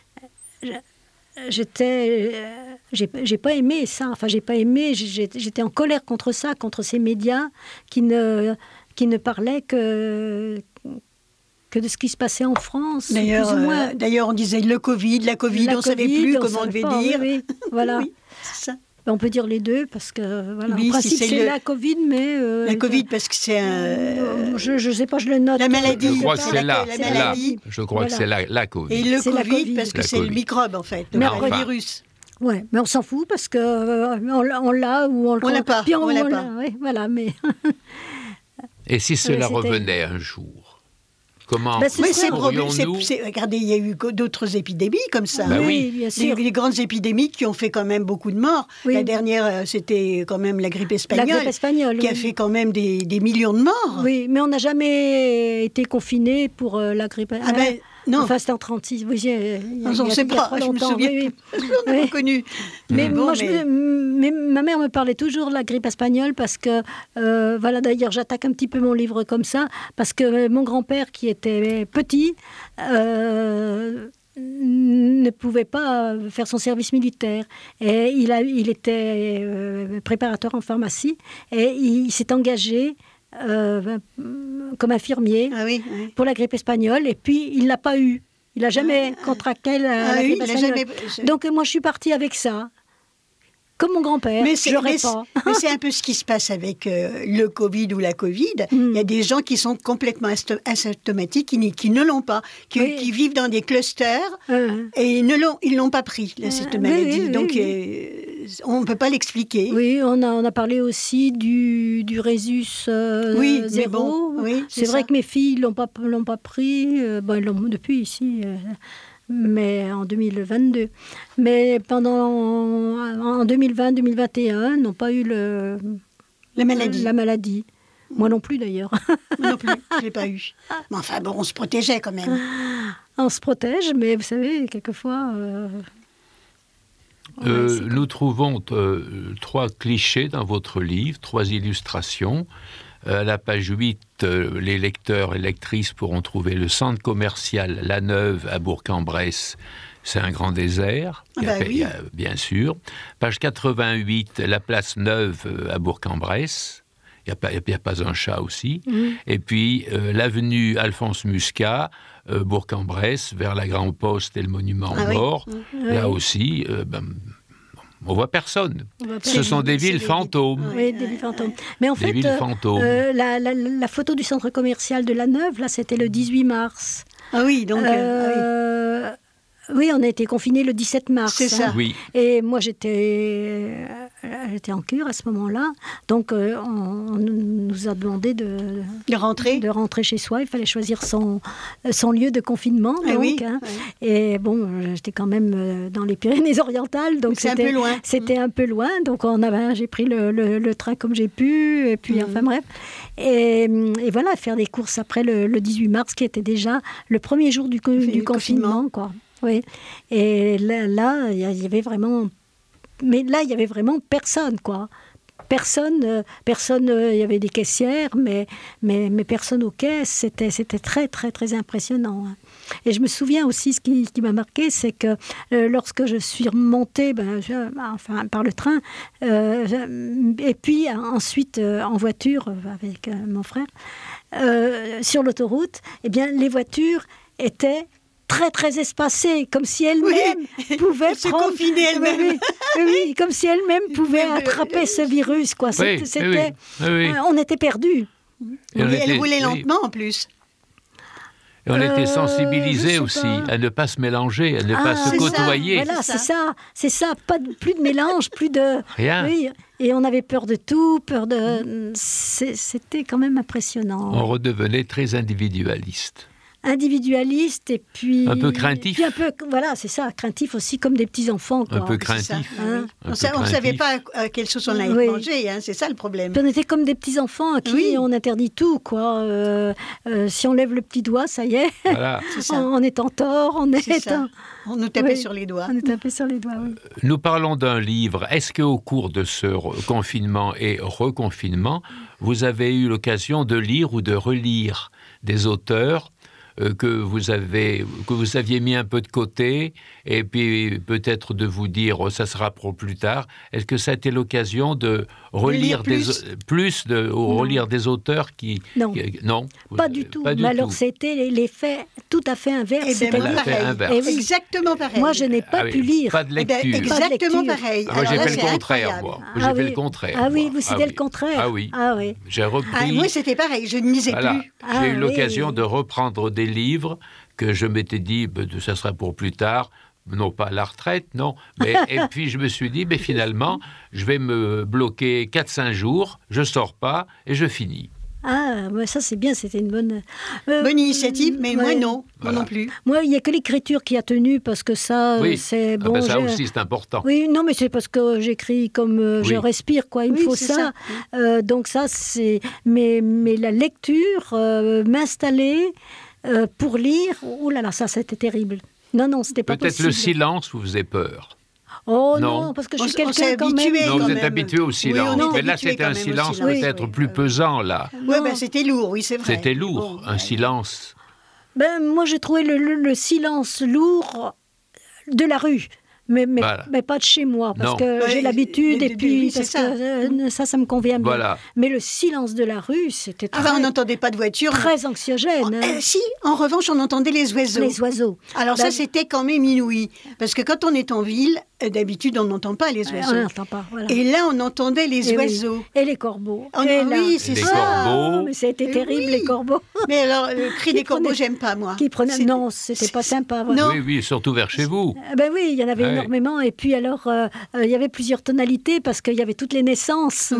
pas aimé ça. Enfin, j'ai pas aimé. J'étais en colère contre ça, contre ces médias qui ne parlaient que de ce qui se passait en France. D'ailleurs, on disait la Covid, on ne savait plus comment on devait dire. Oui, voilà. Oui, c'est ça. On peut dire les deux, parce que, voilà, en principe, c'est la Covid, mais... la Covid, parce que c'est un... Je ne sais pas, je le note. La maladie. Je crois que c'est Je crois que c'est la Covid. Et le Covid, parce que c'est le microbe, en fait, le virus. Ouais, mais on s'en fout, parce que on l'a ou on l'a pas. Puis on l'a pas. Ouais, voilà, mais... Et si cela revenait un jour, comment pourrions-nous... Regardez, il y a eu d'autres épidémies comme ça. Oui, bien sûr. Les grandes épidémies qui ont fait quand même beaucoup de morts. Oui. La dernière, c'était quand même la grippe espagnole. Qui a fait quand même des millions de morts. Oui, mais on n'a jamais été confinés pour la grippe. Non. Enfin, c'était en 1936. Oui, on ne sait pas, je me souviens. Oui. On n'a pas connu. Mais ma mère me parlait toujours de la grippe espagnole parce que, voilà, d'ailleurs, j'attaque un petit peu mon livre comme ça, parce que mon grand-père, qui était petit, ne pouvait pas faire son service militaire. Et il était préparateur en pharmacie et il s'est engagé comme infirmier pour la grippe espagnole, et puis il ne l'a pas eu. Il n'a jamais contracté la grippe espagnole. Donc moi je suis partie avec ça. Comme mon grand-père, je l'aurais pas. Mais c'est un peu ce qui se passe avec le Covid ou la Covid. Il y a des gens qui sont complètement asymptomatiques, qui ne l'ont pas, qui vivent dans des clusters et ils l'ont pas pris, cette maladie. Donc on ne peut pas l'expliquer. Oui, on a parlé aussi du Rhésus zéro. C'est vrai que mes filles l'ont pas pris. Ils l'ont depuis ici. Mais en 2022. Mais en 2020-2021, n'ont pas eu la maladie. Moi non plus, d'ailleurs. Moi non plus, je ne l'ai pas eu. Mais enfin, bon, on se protégeait quand même. On se protège, mais vous savez, quelquefois... nous trouvons 3 clichés dans votre livre, 3 illustrations. À la page 8, les lecteurs et lectrices pourront trouver le centre commercial La Neuve à Bourg-en-Bresse. C'est un grand désert, bien sûr. Page 88, la place Neuve à Bourg-en-Bresse. Il n'y a pas un chat aussi. Et puis, l'avenue Alphonse Muscat, Bourg-en-Bresse, vers la Grande Poste et le monument aux morts. Là aussi... on voit personne. Ce sont des villes fantômes. Oui, des villes fantômes. Mais en fait, la photo du centre commercial de La Neuve, là, c'était le 18 mars. Ah oui, donc... Oui, on a été confinés le 17 mars. C'est ça. Oui. Et moi, j'étais en cure à ce moment-là. Donc, on nous a demandé de rentrer chez soi. Il fallait choisir son lieu de confinement. Et bon, j'étais quand même dans les Pyrénées-Orientales. Donc c'était un peu loin. C'était un peu loin. Donc, j'ai pris le train comme j'ai pu. Et puis, enfin bref. Et voilà, faire des courses après le 18 mars, qui était déjà le premier jour du confinement, quoi. Oui, et là, il y avait vraiment... Mais là, il y avait vraiment personne, quoi. Personne, il y avait des caissières, mais personne aux caisses. C'était très, très, très impressionnant. Et je me souviens aussi, ce qui m'a marqué, c'est que lorsque je suis remontée par le train, et puis ensuite en voiture avec mon frère, sur l'autoroute, eh bien, les voitures étaient très, très espacées, comme si elles-mêmes pouvaient se confiner elles-mêmes. Oui, comme si elles-mêmes pouvaient attraper ce virus, quoi. On était perdus. Elles roulaient lentement, en plus. Et on était sensibilisés aussi à ne pas se mélanger, à ne pas se côtoyer. Voilà, c'est ça. Plus de mélange, plus de... Rien. Oui, et on avait peur de tout, C'était quand même impressionnant. On redevenait très individualiste. individualiste et puis un peu craintif. Puis un peu, voilà, c'est ça, craintif aussi comme des petits enfants. Quoi. Un peu craintif. Hein? On ne savait pas à quelle sauce on allait manger, hein, c'est ça le problème. Puis on était comme des petits enfants à qui on interdit tout, quoi. Si on lève le petit doigt, ça y est, voilà. On est en tort, on nous tapait sur les doigts. On nous tapait sur les doigts. Oui. Nous parlons d'un livre. Est-ce qu'au cours de ce confinement et reconfinement, vous avez eu l'occasion de lire ou de relire des auteurs que vous aviez mis un peu de côté, et puis peut-être de vous dire ça sera pour plus tard. Est-ce que ça a été l'occasion de relire relire des auteurs qui... Non, non, pas du tout. Mais alors c'était l'effet tout à fait inverse. C'était exactement pareil. Moi je n'ai pas pu lire. Pas de lecture. Exactement pareil. Moi j'ai fait le contraire. J'ai fait le contraire. Ah oui, vous c'était le contraire. Ah oui. J'ai repris. Moi c'était pareil, je ne lisais plus. J'ai eu l'occasion de reprendre des livres que je m'étais dit, ça sera pour plus tard, non pas à la retraite, non. Et puis je me suis dit, finalement, je vais me bloquer 4-5 jours, je ne sors pas et je finis. Ah, ça c'est bien, c'était une bonne initiative, mais moi non, moi non plus. Moi, il n'y a que l'écriture qui a tenu, parce que ça, c'est bon. Ça aussi, c'est important. Oui, non, mais c'est parce que j'écris comme je respire, quoi. Il me faut ça. Donc ça, c'est... Mais la lecture, m'installer pour lire, oh là là, ça, c'était terrible. Non, c'était pas possible. Peut-être le silence vous faisait peur. Oh non, parce que je suis quelqu'un quand même. Non, vous êtes habitué au silence. Mais là, c'était un silence peut-être plus pesant, là. Oui, c'était lourd, oui, c'est vrai. C'était lourd, un silence. Moi, j'ai trouvé le silence lourd de la rue. Mais pas de chez moi, parce que j'ai l'habitude, et puis parce que ça me convient bien. Voilà. Mais le silence de la rue, c'était on n'entendait pas de voiture. Très anxiogène. Si, en revanche, on entendait les oiseaux. Les oiseaux. Alors ça, c'était quand même inouï. Parce que quand on est en ville, d'habitude, on n'entend pas les oiseaux. On n'entend pas, voilà. Et là, on entendait les oiseaux. Oui. Et les corbeaux. Oui, c'est ça. Corbeaux. Mais c'était terrible, les corbeaux. Mais alors, le cri des corbeaux, j'aime pas, moi. Non, c'était pas sympa. Voilà. Oui, surtout vers chez vous. Oui, il y en avait énormément. Et puis alors, il y avait plusieurs tonalités, parce qu'il y avait toutes les naissances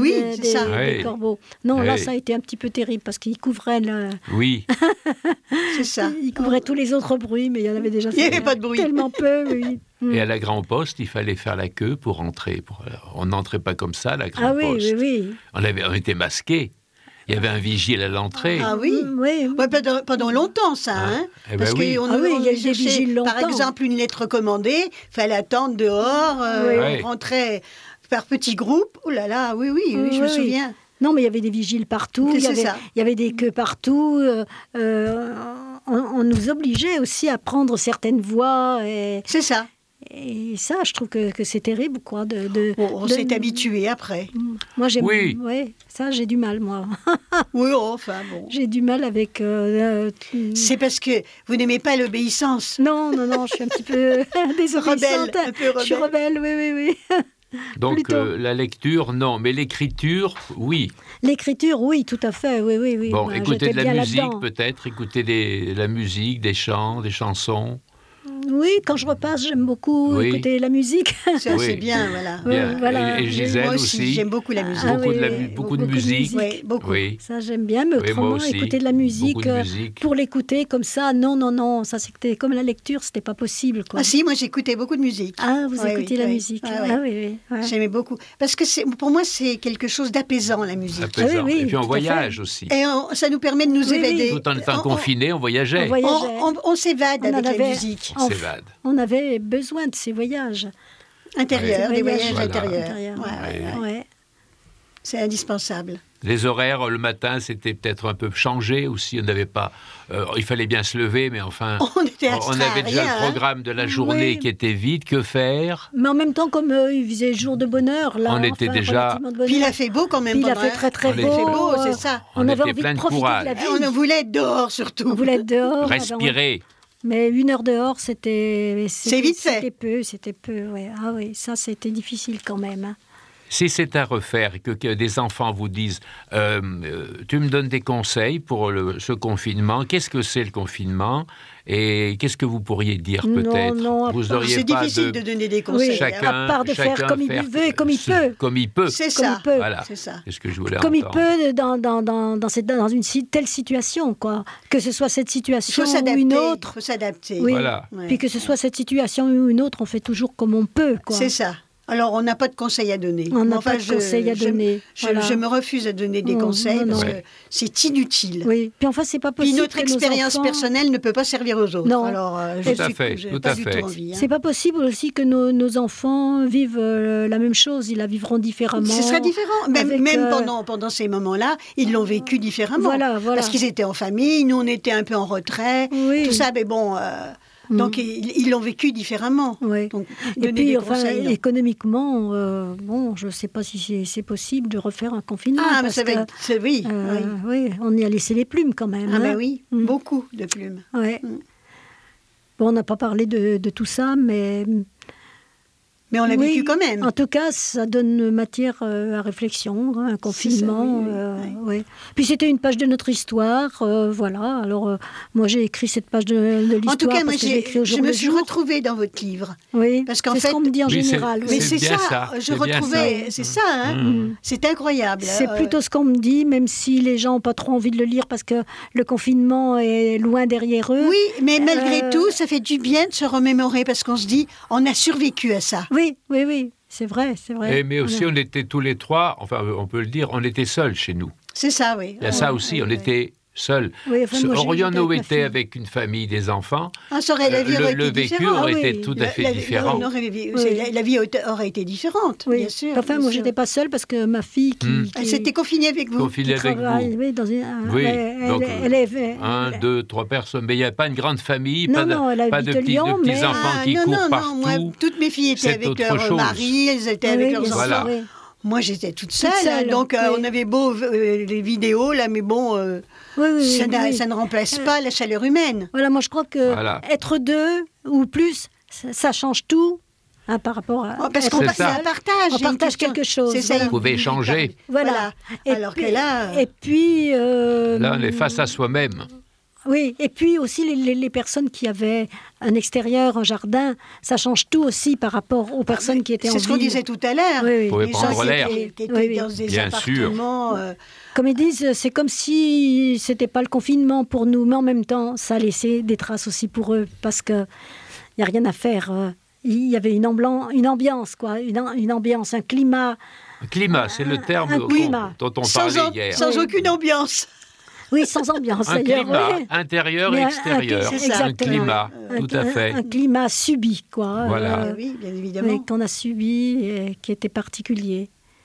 des corbeaux. Non, là, ça a été un petit peu terrible, parce qu'ils couvraient Oui. C'est ça. Ils couvraient tous les autres bruits, mais il y en avait déjà... Il n'y avait pas de bruit. Tellement peu, oui. Et à la Grand Poste, il fallait faire la queue pour rentrer. On n'entrait pas comme ça à la Grand Poste. Oui. On était masqués. Il y avait un vigile à l'entrée. Ah oui, pendant longtemps, ça. Parce qu'il y a des vigiles longtemps. Par exemple, une lettre commandée, il fallait attendre dehors, on rentrait par petits groupes. Oh là là, oui, je me souviens. Non, mais il y avait des vigiles partout, il y avait des queues partout. On nous obligeait aussi à prendre certaines voies. C'est ça. Et ça, je trouve que c'est terrible, quoi. On s'est habitué après. Moi, j'aime. Oui, ça, j'ai du mal, moi. Oui, enfin bon. J'ai du mal avec. C'est parce que vous n'aimez pas l'obéissance. Non, je suis un petit peu désobéissante. Un peu rebelle. Je suis rebelle, oui. Donc la lecture, non, mais l'écriture, oui. L'écriture, oui, tout à fait, oui. Bon, écouter de la musique peut-être, écouter la musique, des chants, des chansons. Oui, quand je repasse, j'aime beaucoup écouter la musique. Ça, c'est bien, voilà. Bien. Et Gisèle moi aussi, j'aime beaucoup la musique. Beaucoup de musique. Oui, beaucoup. Oui. Ça, j'aime bien, mais autrement, écouter de la musique, pour l'écouter comme ça, non. Ça, c'était comme la lecture, c'était pas possible, quoi. Ah si, moi, j'écoutais beaucoup de musique. Ah, vous écoutiez la musique. Oui. J'aimais beaucoup. Parce que pour moi, c'est quelque chose d'apaisant, la musique. Apaisant. Et puis on voyage aussi. Et ça nous permet de nous évader. Tout en étant confinés, on voyageait. On s'évade avec la musique. On avait besoin de ces voyages. Intérieurs, des voyages intérieurs. Ouais. C'est indispensable. Les horaires, le matin, c'était peut-être un peu changé aussi. On n'avait pas... il fallait bien se lever, mais enfin... On avait déjà le programme de la journée qui était vide. Que faire? Mais en même temps, comme il faisait jour de bonheur, là... On était déjà... Puis il a fait beau quand même. Puis il a fait très très beau. Il fait beau, c'est ça. On avait envie de profiter de la vie. On voulait être dehors, surtout. On voulait être dehors. Respirer. Mais 1 heure dehors, c'était vite fait. C'était peu, ouais. Ah oui, ça, c'était difficile quand même. Si c'est à refaire et que des enfants vous disent tu me donnes des conseils pour ce confinement, qu'est-ce que c'est le confinement et qu'est-ce que vous pourriez dire peut-être? Non, vous c'est difficile de donner des conseils. Oui, chacun, à part de faire comme il veut et comme il peut. Comme il peut. C'est ça. Voilà. C'est ça. C'est ce que je voulais comme entendre. Il peut dans une telle situation, quoi. Que ce soit cette situation ou une autre. Il faut s'adapter. Oui. Voilà. Puis que ce soit cette situation ou une autre, on fait toujours comme on peut, quoi. C'est ça. Alors, on n'a pas de conseils à donner. On n'a pas de conseils à donner. Je me refuse à donner des conseils parce que c'est inutile. Oui. Puis enfin, c'est pas possible. Puis notre expérience personnelle ne peut pas servir aux autres. Non. Alors, tout à fait. Envie, hein. C'est pas possible aussi que nos enfants vivent la même chose. Ils la vivront différemment. Ce sera différent. Même pendant ces moments-là, ils l'ont vécu différemment. Voilà. Parce qu'ils étaient en famille, nous on était un peu en retrait. Oui. Tout ça, mais bon. Donc, ils l'ont vécu différemment. Oui. Donc, et puis, économiquement, je ne sais pas si c'est possible de refaire un confinement. Ah, mais ça va être... Oui. Oui, on y a laissé les plumes quand même. Ah, ben oui, beaucoup de plumes. Ouais. Bon, on n'a pas parlé de tout ça, mais on l'a vécu quand même. En tout cas, ça donne matière à réflexion, un confinement. Oui. Puis c'était une page de notre histoire, voilà. Alors moi j'ai écrit cette page de l'histoire. En tout cas, moi je me suis retrouvée dans votre livre. Oui. Parce qu'en fait, ce qu'on me dit en général. Mais c'est ça. Je retrouvais. C'est ça. Hein. C'est incroyable. C'est plutôt ce qu'on me dit, même si les gens n'ont pas trop envie de le lire parce que le confinement est loin derrière eux. Oui, mais malgré tout, ça fait du bien de se remémorer parce qu'on se dit, on a survécu à ça. Oui, c'est vrai. Mais aussi, on était tous les trois, enfin, on peut le dire, on était seuls chez nous. C'est ça, oui. Il y a ça aussi, on était seuls. Oui, aurions-nous été avec une famille, des enfants, le vécu aurait été tout à fait différent. La vie aurait été différente, bien sûr. Enfin, moi, je n'étais pas seule parce que ma fille Elle s'était confinée avec vous. Confinée avec vous. Oui, donc, un, deux, trois personnes. Mais il n'y a pas une grande famille, pas de petits enfants qui courent partout. Moi, toutes mes filles étaient avec leur mari, elles étaient avec leurs enfants. Moi, j'étais toute seule, donc on avait beau les vidéos, là, mais bon, ça ne remplace pas la chaleur humaine. Voilà, moi je crois que être deux ou plus, ça change tout par rapport à... parce qu'on partage. On partage quelque chose. Vous pouvez échanger. Voilà. Alors que là... Et puis... là, on est face à soi-même. Oui, et puis aussi les personnes qui avaient un extérieur, un jardin, ça change tout aussi par rapport aux personnes qui étaient en ville. C'est ce qu'on disait tout à l'heure. Vous pouvez prendre l'air. Qui étaient dans des appartements... Comme ils disent, c'est comme si c'était pas le confinement pour nous, mais en même temps, ça laissait des traces aussi pour eux, parce qu'il n'y a rien à faire. Il y avait une ambiance, quoi, une ambiance, un climat. Un climat, c'est le terme dont on parlait hier. Sans aucune ambiance. Oui, sans ambiance. Un climat intérieur et extérieur. Un climat, tout à fait. Un climat subi, quoi. Voilà. Oui, bien évidemment. Qu'on a subi et qui était particulier.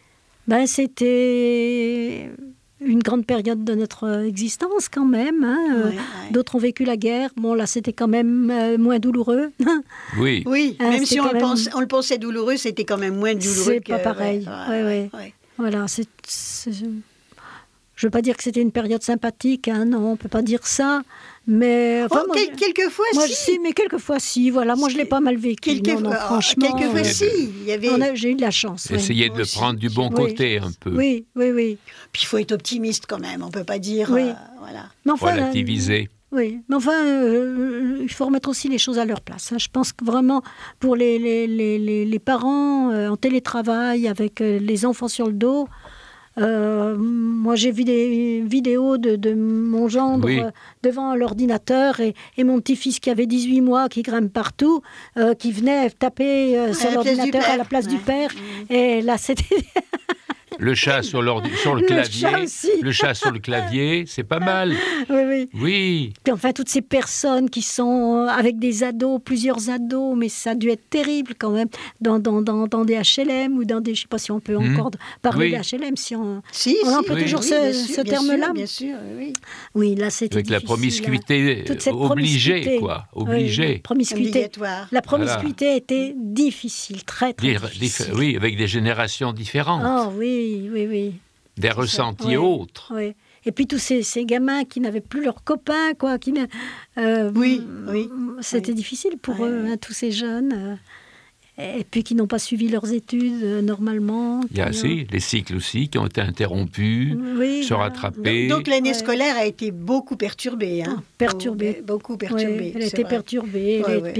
C'était une grande période de notre existence quand même. Hein. D'autres ont vécu la guerre. Bon, là, c'était quand même moins douloureux. Oui. Même si on le pensait douloureux, c'était quand même moins douloureux. C'est pas pareil. Voilà, je ne veux pas dire que c'était une période sympathique, non, on ne peut pas dire ça, mais... Enfin, quelquefois, si. Mais quelquefois, si, voilà, moi je ne l'ai pas mal vécu, franchement. Quelquefois, si. J'ai eu de la chance. Essayez de prendre du bon côté, un peu. Oui. Puis il faut être optimiste quand même, on ne peut pas dire... voilà. Mais enfin, relativiser. Oui, mais enfin, il faut remettre aussi les choses à leur place. Je pense que vraiment, pour les parents en télétravail, avec les enfants sur le dos... moi j'ai vu des vidéos de mon gendre devant l'ordinateur et mon petit-fils qui avait 18 mois qui grimpe partout, qui venait taper sur l'ordinateur à la place du père. Et là c'était... Le chat sur le clavier. Le chat sur le clavier, c'est pas mal. Oui. Puis enfin, toutes ces personnes qui sont avec des ados, plusieurs ados, mais ça a dû être terrible quand même, dans des HLM ou dans des... Je ne sais pas si on peut encore parler d'HLM, si on emploie toujours ce terme-là. Bien sûr, oui. Oui, là, c'était avec difficile. La promiscuité obligée, quoi. Obligée. La promiscuité était difficile, très, très difficile. Oui, avec des générations différentes. Oh, oui. Des ressentis autres. Oui. Et puis tous ces gamins qui n'avaient plus leurs copains, quoi. C'était difficile pour eux, tous ces jeunes. et puis qui n'ont pas suivi leurs études normalement. Il y a les cycles aussi qui ont été interrompus, se rattraper. Donc l'année scolaire a été beaucoup perturbée. Beaucoup perturbée. Oui, elle a été perturbée.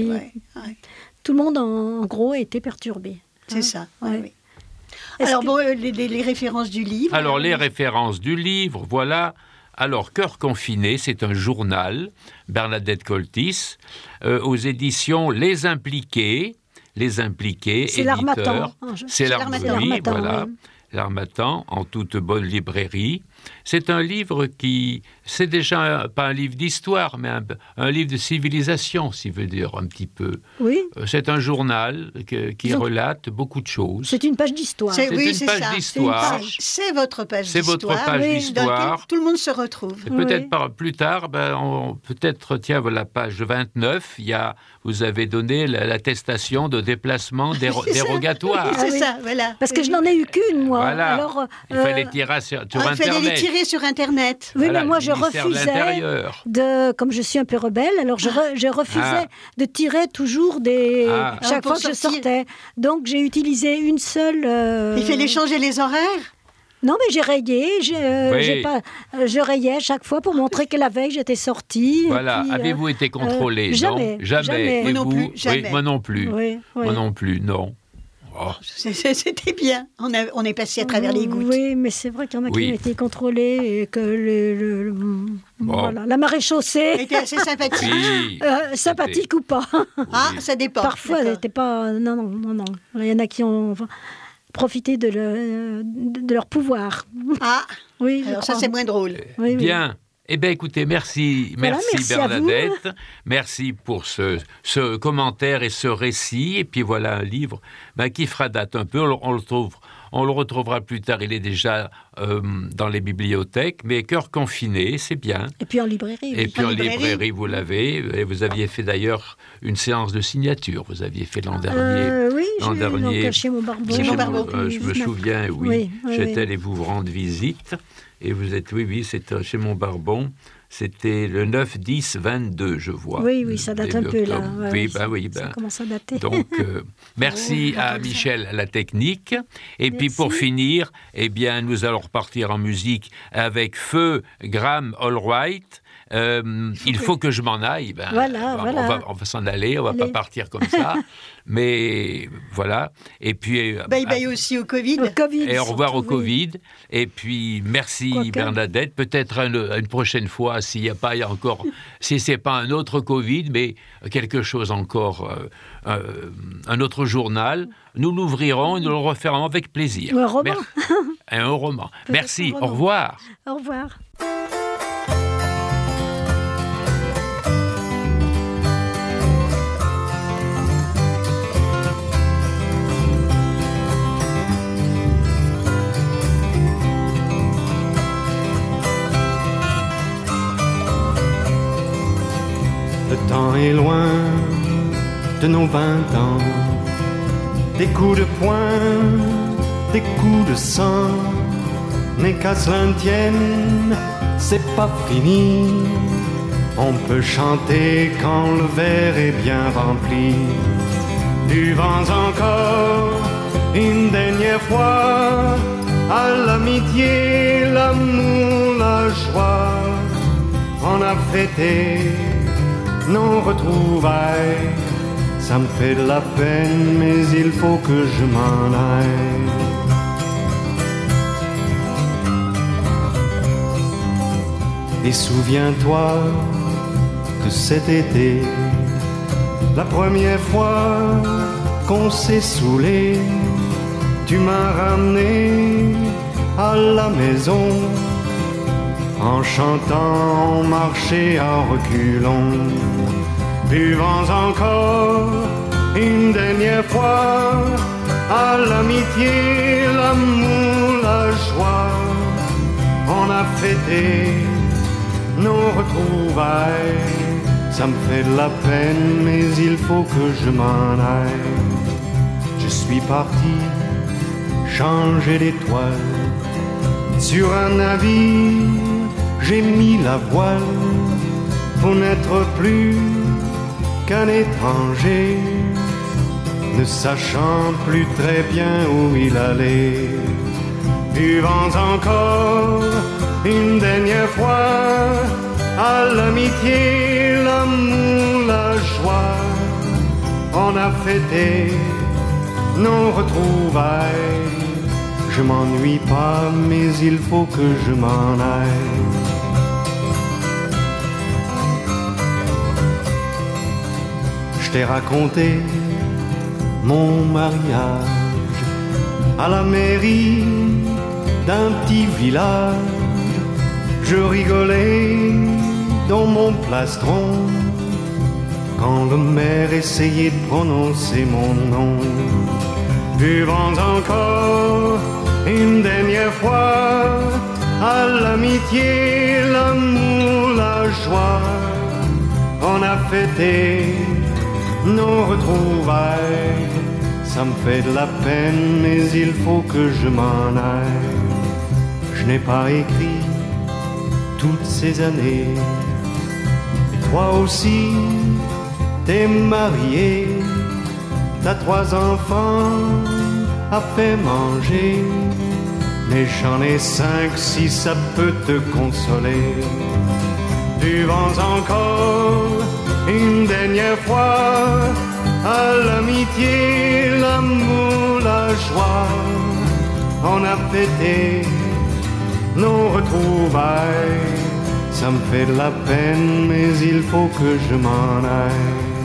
Tout le monde, en gros, a été perturbé. C'est ça, oui. Alors, les références du livre. Alors, les références du livre, voilà. Alors, Cœur confiné, c'est un journal, Bernadette Coltis, aux éditions Les Impliqués, c'est l'Harmattan. C'est l'Harmattan, voilà. L'Harmattan, en toute bonne librairie. C'est un livre qui... C'est déjà pas un livre d'histoire, mais un livre de civilisation, si veut dire, un petit peu. Oui. C'est un journal qui relate beaucoup de choses. C'est une page d'histoire. C'est une page d'histoire. C'est votre page d'histoire. C'est votre page d'histoire. Tout le monde se retrouve. Peut-être plus tard, peut-être, tiens, la page 29, vous avez donné l'attestation de déplacement dérogatoire. C'est ça, voilà. Parce que je n'en ai eu qu'une, moi. Voilà. Alors, il fallait tirer sur Internet. Il fallait les tirer sur Internet. Oui, mais moi, je refusais, comme je suis un peu rebelle, alors je refusais de tirer toujours chaque fois que je sortais. Donc, j'ai utilisé une seule... Il fallait changer les horaires ? Non, mais j'ai rayé. Je rayais chaque fois pour montrer que la veille, j'étais sortie. Voilà. Avez-vous été contrôlé ? Jamais. Jamais. Moi non plus. Oui, moi non plus. Oui. Moi non plus, non. Oh. C'était bien. On est passé à travers les gouttes. Oui, mais c'est vrai qu'il y en a qui ont été contrôlés et que voilà, la maréchaussée était assez sympathique. Oui, sympathique ou pas. Ça dépend. Parfois, elle n'était pas... Non. Il y en a qui ont profité de leur pouvoir. Oui, alors ça, c'est moins drôle. Oui. Bien. Eh bien, écoutez, merci Bernadette. Merci pour ce commentaire et ce récit. Et puis voilà un livre qui fera date un peu. On le retrouvera plus tard. Il est déjà dans les bibliothèques. Mais Cœur confiné, c'est bien. Et puis en librairie. Et puis en librairie, vous l'avez. Et vous aviez fait d'ailleurs une séance de signature. Vous aviez fait l'an dernier. Oui, donc, chez mon Barbon. Je me souviens, oui. J'étais allé vous rendre visite. Et vous êtes, c'est chez Montbarbon, c'était le 9-10-22, je vois. Oui, ça date un peu là. Ça commence à dater. Donc, merci à Michel à la technique. Et puis pour finir, nous allons repartir en musique avec Feu, Graham Allwright. Il faut que je m'en aille. On va s'en aller, on va pas partir comme ça. Mais voilà. Et puis bye aussi au Covid. Et au revoir au Covid. Et puis merci Bernadette. Peut-être une prochaine fois s'il n'y a pas encore, si c'est pas un autre Covid, mais quelque chose encore, un autre journal. Nous l'ouvrirons et nous le referons avec plaisir. Un roman. Un roman. Merci. Au revoir. Au revoir. Le temps est loin de nos 20 ans, des coups de poing, des coups de sang, mais qu'à cela ne tienne, c'est pas fini. On peut chanter quand le verre est bien rempli. Buvons encore une dernière fois à l'amitié, l'amour, la joie. On a fêté nos retrouvailles, ça me fait de la peine, mais il faut que je m'en aille. Et souviens-toi que cet été, la première fois qu'on s'est saoulé, tu m'as ramené à la maison. En chantant, on marchait en reculons. Buvons encore une dernière fois à l'amitié, l'amour, la joie. On a fêté nos retrouvailles. Ça me fait de la peine, mais il faut que je m'en aille. Je suis parti changer d'étoile sur un navire. J'ai mis la voile pour n'être plus qu'un étranger. ne sachant plus très bien où il allait. Buvons encore une dernière fois à l'amitié, l'amour, la joie. On a fêté nos retrouvailles. Je m'ennuie pas, mais il faut que je m'en aille. Je t'ai raconté mon mariage à la mairie d'un petit village. Je rigolais dans mon plastron quand le maire essayait de prononcer mon nom. Buvons encore une dernière fois à l'amitié, l'amour, la joie. On a fêté nos retrouvailles. Ça me fait de la peine, mais il faut que je m'en aille. Je n'ai pas écrit toutes ces années. Et toi aussi, t'es marié. T'as 3 enfants à faire manger, mais j'en ai 5 si ça peut te consoler. Buvons encore une dernière fois à l'amitié, l'amour, la joie. On a fêté nos retrouvailles. Ça me fait de la peine, mais il faut que je m'en aille.